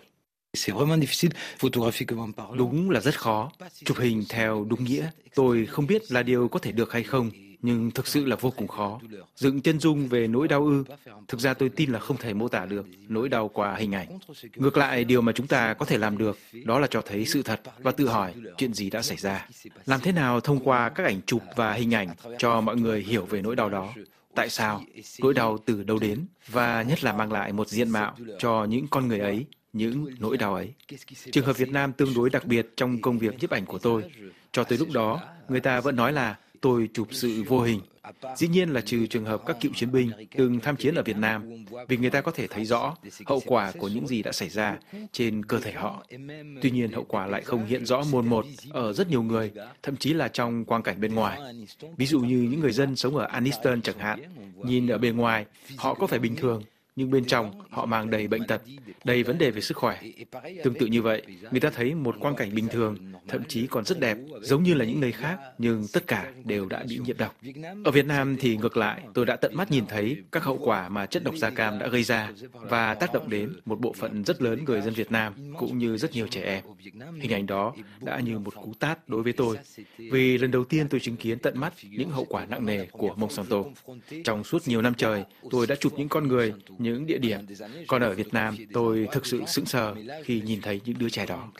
Đúng là rất khó. Chụp hình theo đúng nghĩa, tôi không biết là điều có thể được hay không, nhưng thực sự là vô cùng khó. Dựng chân dung về nỗi đau ư? Thực ra tôi tin là không thể mô tả được nỗi đau qua hình ảnh. Ngược lại, điều mà chúng ta có thể làm được đó là cho thấy sự thật và tự hỏi chuyện gì đã xảy ra. Làm thế nào thông qua các ảnh chụp và hình ảnh cho mọi người hiểu về nỗi đau đó. Tại sao? Nỗi đau từ đâu đến? Và nhất là mang lại một diện mạo cho những con người ấy, những nỗi đau ấy. Trường hợp Việt Nam tương đối đặc biệt trong công việc nhiếp ảnh của tôi. Cho tới lúc đó, người ta vẫn nói là tôi chụp sự vô hình. Dĩ nhiên là trừ trường hợp các cựu chiến binh từng tham chiến ở Việt Nam, vì người ta có thể thấy rõ hậu quả của những gì đã xảy ra trên cơ thể họ. Tuy nhiên, hậu quả lại không hiện rõ mồn một ở rất nhiều người, thậm chí là trong quang cảnh bên ngoài. Ví dụ như những người dân sống ở Aniston chẳng hạn, nhìn ở bề ngoài, họ có vẻ bình thường, nhưng bên trong họ mang đầy bệnh tật, đầy vấn đề về sức khỏe. Tương tự như vậy, người ta thấy một quang cảnh bình thường, thậm chí còn rất đẹp, giống như là những nơi khác, nhưng tất cả đều đã bị nhiễm độc. Ở Việt Nam thì ngược lại, tôi đã tận mắt nhìn thấy các hậu quả mà chất độc da cam đã gây ra và tác động đến một bộ phận rất lớn người dân Việt Nam, cũng như rất nhiều trẻ em. Hình ảnh đó đã như một cú tát đối với tôi, vì lần đầu tiên tôi chứng kiến tận mắt những hậu quả nặng nề của Monsanto. Trong suốt nhiều năm trời, tôi đã chụp những con người, những địa điểm. Còn ở Việt Nam, tôi thực sự sững sờ khi nhìn thấy những đứa trẻ đó.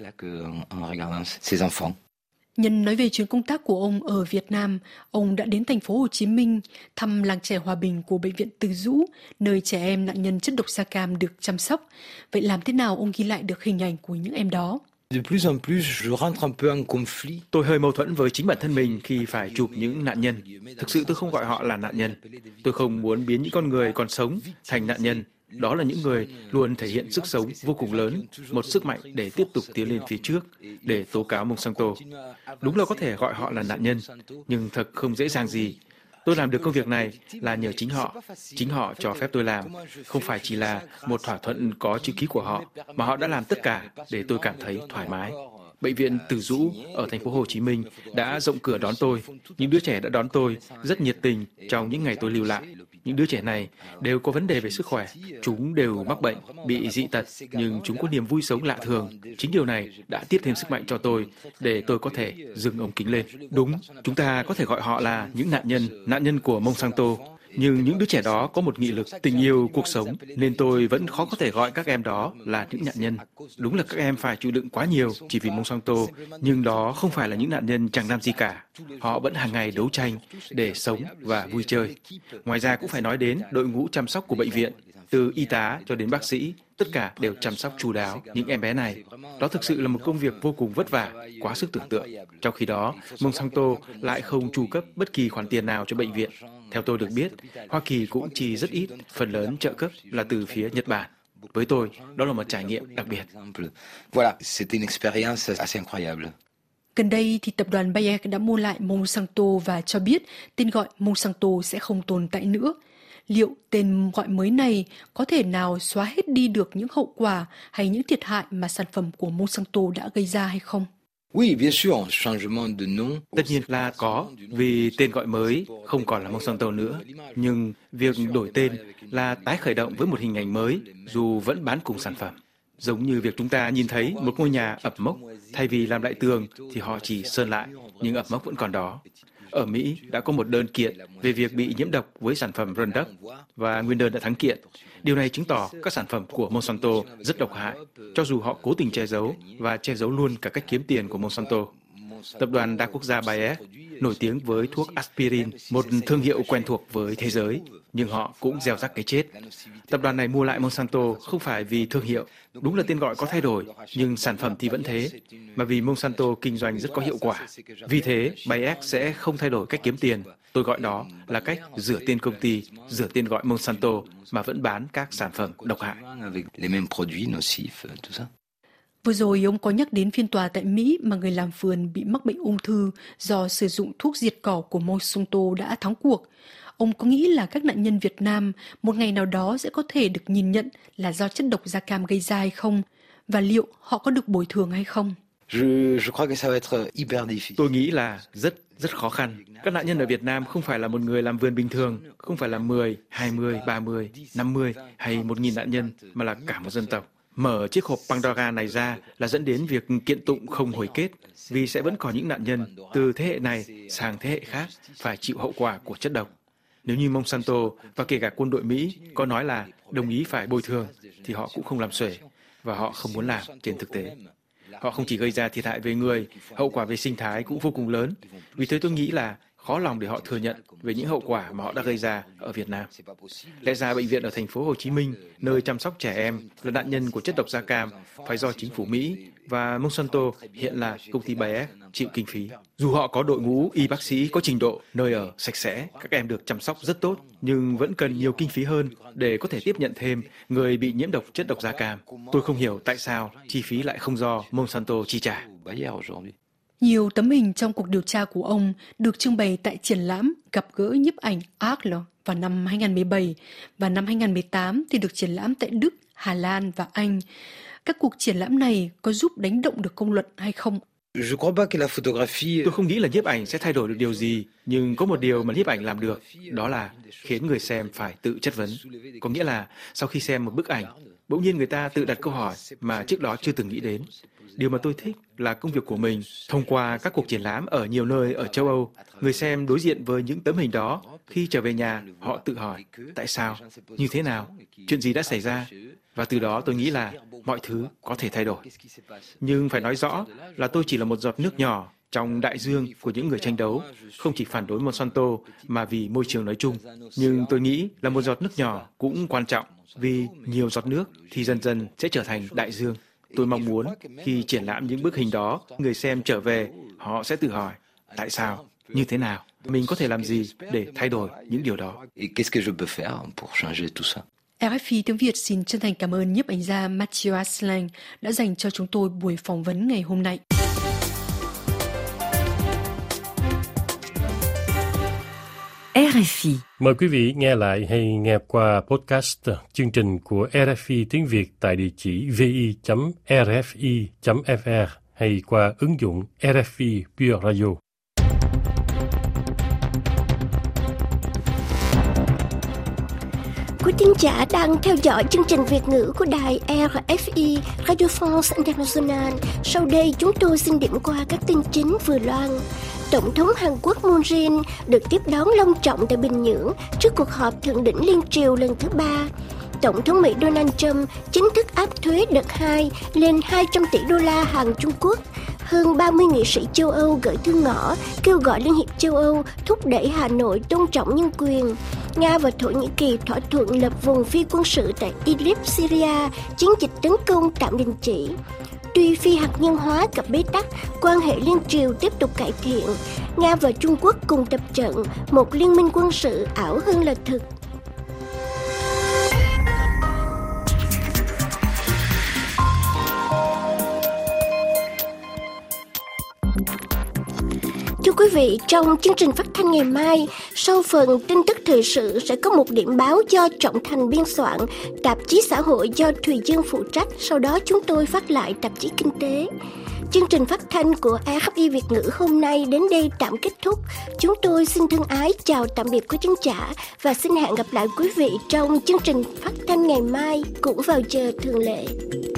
Nhân nói về chuyến công tác của ông ở Việt Nam, ông đã đến thành phố Hồ Chí Minh thăm làng trẻ hòa bình của bệnh viện Từ Dũ, nơi trẻ em nạn nhân chất độc da cam được chăm sóc. Vậy làm thế nào ông ghi lại được hình ảnh của những em đó? Tôi hơi mâu thuẫn với chính bản thân mình khi phải chụp những nạn nhân. Thực sự tôi không gọi họ là nạn nhân. Tôi không muốn biến những con người còn sống thành nạn nhân. Đó là những người luôn thể hiện sức sống vô cùng lớn, một sức mạnh để tiếp tục tiến lên phía trước, để tố cáo Monsanto. Đúng là có thể gọi họ là nạn nhân, nhưng thật không dễ dàng gì. Tôi làm được công việc này là nhờ chính họ cho phép tôi làm, không phải chỉ là một thỏa thuận có chữ ký của họ, mà họ đã làm tất cả để tôi cảm thấy thoải mái. Bệnh viện Từ Dũ ở thành phố Hồ Chí Minh đã rộng cửa đón tôi. Những đứa trẻ đã đón tôi rất nhiệt tình trong những ngày tôi lưu lại. Những đứa trẻ này đều có vấn đề về sức khỏe. Chúng đều mắc bệnh, bị dị tật, nhưng chúng có niềm vui sống lạ thường. Chính điều này đã tiếp thêm sức mạnh cho tôi để tôi có thể dừng ống kính lên. Đúng, chúng ta có thể gọi họ là những nạn nhân của Monsanto. Nhưng những đứa trẻ đó có một nghị lực, tình yêu cuộc sống, nên tôi vẫn khó có thể gọi các em đó là những nạn nhân. Đúng là các em phải chịu đựng quá nhiều chỉ vì Monsanto, nhưng đó không phải là những nạn nhân chẳng làm gì cả. Họ vẫn hàng ngày đấu tranh để sống và vui chơi. Ngoài ra cũng phải nói đến đội ngũ chăm sóc của bệnh viện, từ y tá cho đến bác sĩ, tất cả đều chăm sóc chu đáo những em bé này. Đó thực sự là một công việc vô cùng vất vả, quá sức tưởng tượng. Trong khi đó, Monsanto lại không chu cấp bất kỳ khoản tiền nào cho bệnh viện. Theo tôi được biết, Hoa Kỳ cũng chi rất ít, phần lớn trợ cấp là từ phía Nhật Bản. Với tôi, đó là một trải nghiệm đặc biệt. Gần đây thì tập đoàn Bayer đã mua lại Monsanto và cho biết tên gọi Monsanto sẽ không tồn tại nữa. Liệu tên gọi mới này có thể nào xóa hết đi được những hậu quả hay những thiệt hại mà sản phẩm của Monsanto đã gây ra hay không? Tất nhiên là có, vì tên gọi mới không còn là Monsanto nữa. Nhưng việc đổi tên là tái khởi động với một hình ảnh mới, dù vẫn bán cùng sản phẩm. Giống như việc chúng ta nhìn thấy một ngôi nhà ẩm mốc, thay vì làm lại tường thì họ chỉ sơn lại, nhưng ẩm mốc vẫn còn đó. Ở Mỹ đã có một đơn kiện về việc bị nhiễm độc với sản phẩm Roundup và nguyên đơn đã thắng kiện. Điều này chứng tỏ các sản phẩm của Monsanto rất độc hại, cho dù họ cố tình che giấu và che giấu luôn cả cách kiếm tiền của Monsanto. Tập đoàn đa quốc gia Bayer nổi tiếng với thuốc aspirin, một thương hiệu quen thuộc với thế giới, nhưng họ cũng gieo rắc cái chết. Tập đoàn này mua lại Monsanto không phải vì thương hiệu, đúng là tên gọi có thay đổi, nhưng sản phẩm thì vẫn thế, mà vì Monsanto kinh doanh rất có hiệu quả. Vì thế, Bayer sẽ không thay đổi cách kiếm tiền. Tôi gọi đó là cách rửa tên công ty, rửa tên gọi Monsanto mà vẫn bán các sản phẩm độc hại. Vừa rồi ông có nhắc đến phiên tòa tại Mỹ mà người làm vườn bị mắc bệnh ung thư do sử dụng thuốc diệt cỏ của Monsanto đã thắng cuộc. Ông có nghĩ là các nạn nhân Việt Nam một ngày nào đó sẽ có thể được nhìn nhận là do chất độc da cam gây ra hay không? Và liệu họ có được bồi thường hay không? Tôi nghĩ là rất khó khăn. Các nạn nhân ở Việt Nam không phải là một người làm vườn bình thường, không phải là 10, 20, 30, 50 hay 1.000 nạn nhân, mà là cả một dân tộc. Mở chiếc hộp Pandora này ra là dẫn đến việc kiện tụng không hồi kết, vì sẽ vẫn còn những nạn nhân từ thế hệ này sang thế hệ khác phải chịu hậu quả của chất độc. Nếu như Monsanto và kể cả quân đội Mỹ có nói là đồng ý phải bồi thường, thì họ cũng không làm xuể, và họ không muốn làm trên thực tế. Họ không chỉ gây ra thiệt hại về người, hậu quả về sinh thái cũng vô cùng lớn. Vì thế tôi nghĩ là khó lòng để họ thừa nhận về những hậu quả mà họ đã gây ra ở Việt Nam. Lẽ ra bệnh viện ở thành phố Hồ Chí Minh, nơi chăm sóc trẻ em là nạn nhân của chất độc da cam, phải do chính phủ Mỹ và Monsanto, hiện là công ty Bayer, chịu kinh phí. Dù họ có đội ngũ y bác sĩ có trình độ, nơi ở sạch sẽ, các em được chăm sóc rất tốt, nhưng vẫn cần nhiều kinh phí hơn để có thể tiếp nhận thêm người bị nhiễm độc chất độc da cam. Tôi không hiểu tại sao chi phí lại không do Monsanto chi trả. Nhiều tấm hình trong cuộc điều tra của ông được trưng bày tại triển lãm gặp gỡ nhiếp ảnh Arles vào năm 2017 và năm 2018 thì được triển lãm tại Đức, Hà Lan và Anh. Các cuộc triển lãm này có giúp đánh động được công luận hay không? Tôi không nghĩ là nhiếp ảnh sẽ thay đổi được điều gì, nhưng có một điều mà nhiếp ảnh làm được, đó là khiến người xem phải tự chất vấn. Có nghĩa là sau khi xem một bức ảnh, bỗng nhiên người ta tự đặt câu hỏi mà trước đó chưa từng nghĩ đến. Điều mà tôi thích là công việc của mình. Thông qua các cuộc triển lãm ở nhiều nơi ở châu Âu, người xem đối diện với những tấm hình đó, khi trở về nhà, họ tự hỏi tại sao, như thế nào, chuyện gì đã xảy ra. Và từ đó tôi nghĩ là mọi thứ có thể thay đổi. Nhưng phải nói rõ là tôi chỉ là một giọt nước nhỏ trong đại dương của những người tranh đấu, không chỉ phản đối Monsanto mà vì môi trường nói chung. Nhưng tôi nghĩ là một giọt nước nhỏ cũng quan trọng, vì nhiều giọt nước thì dần dần sẽ trở thành đại dương. Tôi mong muốn khi triển lãm những bức hình đó, người xem trở về, họ sẽ tự hỏi tại sao, như thế nào, mình có thể làm gì để thay đổi những điều đó. RFI tiếng Việt xin chân thành cảm ơn nhiếp ảnh gia Mathieu Asselin đã dành cho chúng tôi buổi phỏng vấn ngày hôm nay. RFI. Mời quý vị nghe lại hay nghe qua podcast chương trình của RFI tiếng Việt tại địa chỉ vi.rfi.fr hay qua ứng dụng RFI Pure Radio. Quý thính giả đang theo dõi chương trình Việt ngữ của đài RFI Radio France International. Sau đây chúng tôi xin điểm qua các tin chính vừa loan. Tổng thống Hàn Quốc Moon Jae-in được tiếp đón long trọng tại Bình Nhưỡng trước cuộc họp thượng đỉnh liên triều lần thứ 3. Tổng thống Mỹ Donald Trump chính thức áp thuế đợt 2 lên 200 tỷ đô la hàng Trung Quốc. Hơn 30 nghị sĩ châu Âu gửi thư ngỏ kêu gọi Liên hiệp châu Âu thúc đẩy Hà Nội tôn trọng nhân quyền. Nga và Thổ Nhĩ Kỳ thỏa thuận lập vùng phi quân sự tại Idlib, Syria, chiến dịch tấn công tạm đình chỉ. Tuy phi hạt nhân hóa gặp bế tắc, quan hệ liên triều tiếp tục cải thiện. Nga và Trung Quốc cùng tập trận một liên minh quân sự ảo hơn là thực. Thưa quý vị trong chương trình phát thanh ngày mai. Sau phần tin tức thời sự sẽ có một điểm báo do Trọng Thành biên soạn, tạp chí xã hội do Thùy Dương phụ trách. Sau đó chúng tôi phát lại tạp chí kinh tế. Chương trình phát thanh của RFI Việt ngữ hôm nay đến đây tạm kết thúc. Chúng tôi xin thân ái chào tạm biệt quý thính giả và xin hẹn gặp lại quý vị trong chương trình phát thanh ngày mai cũng vào giờ thường lệ.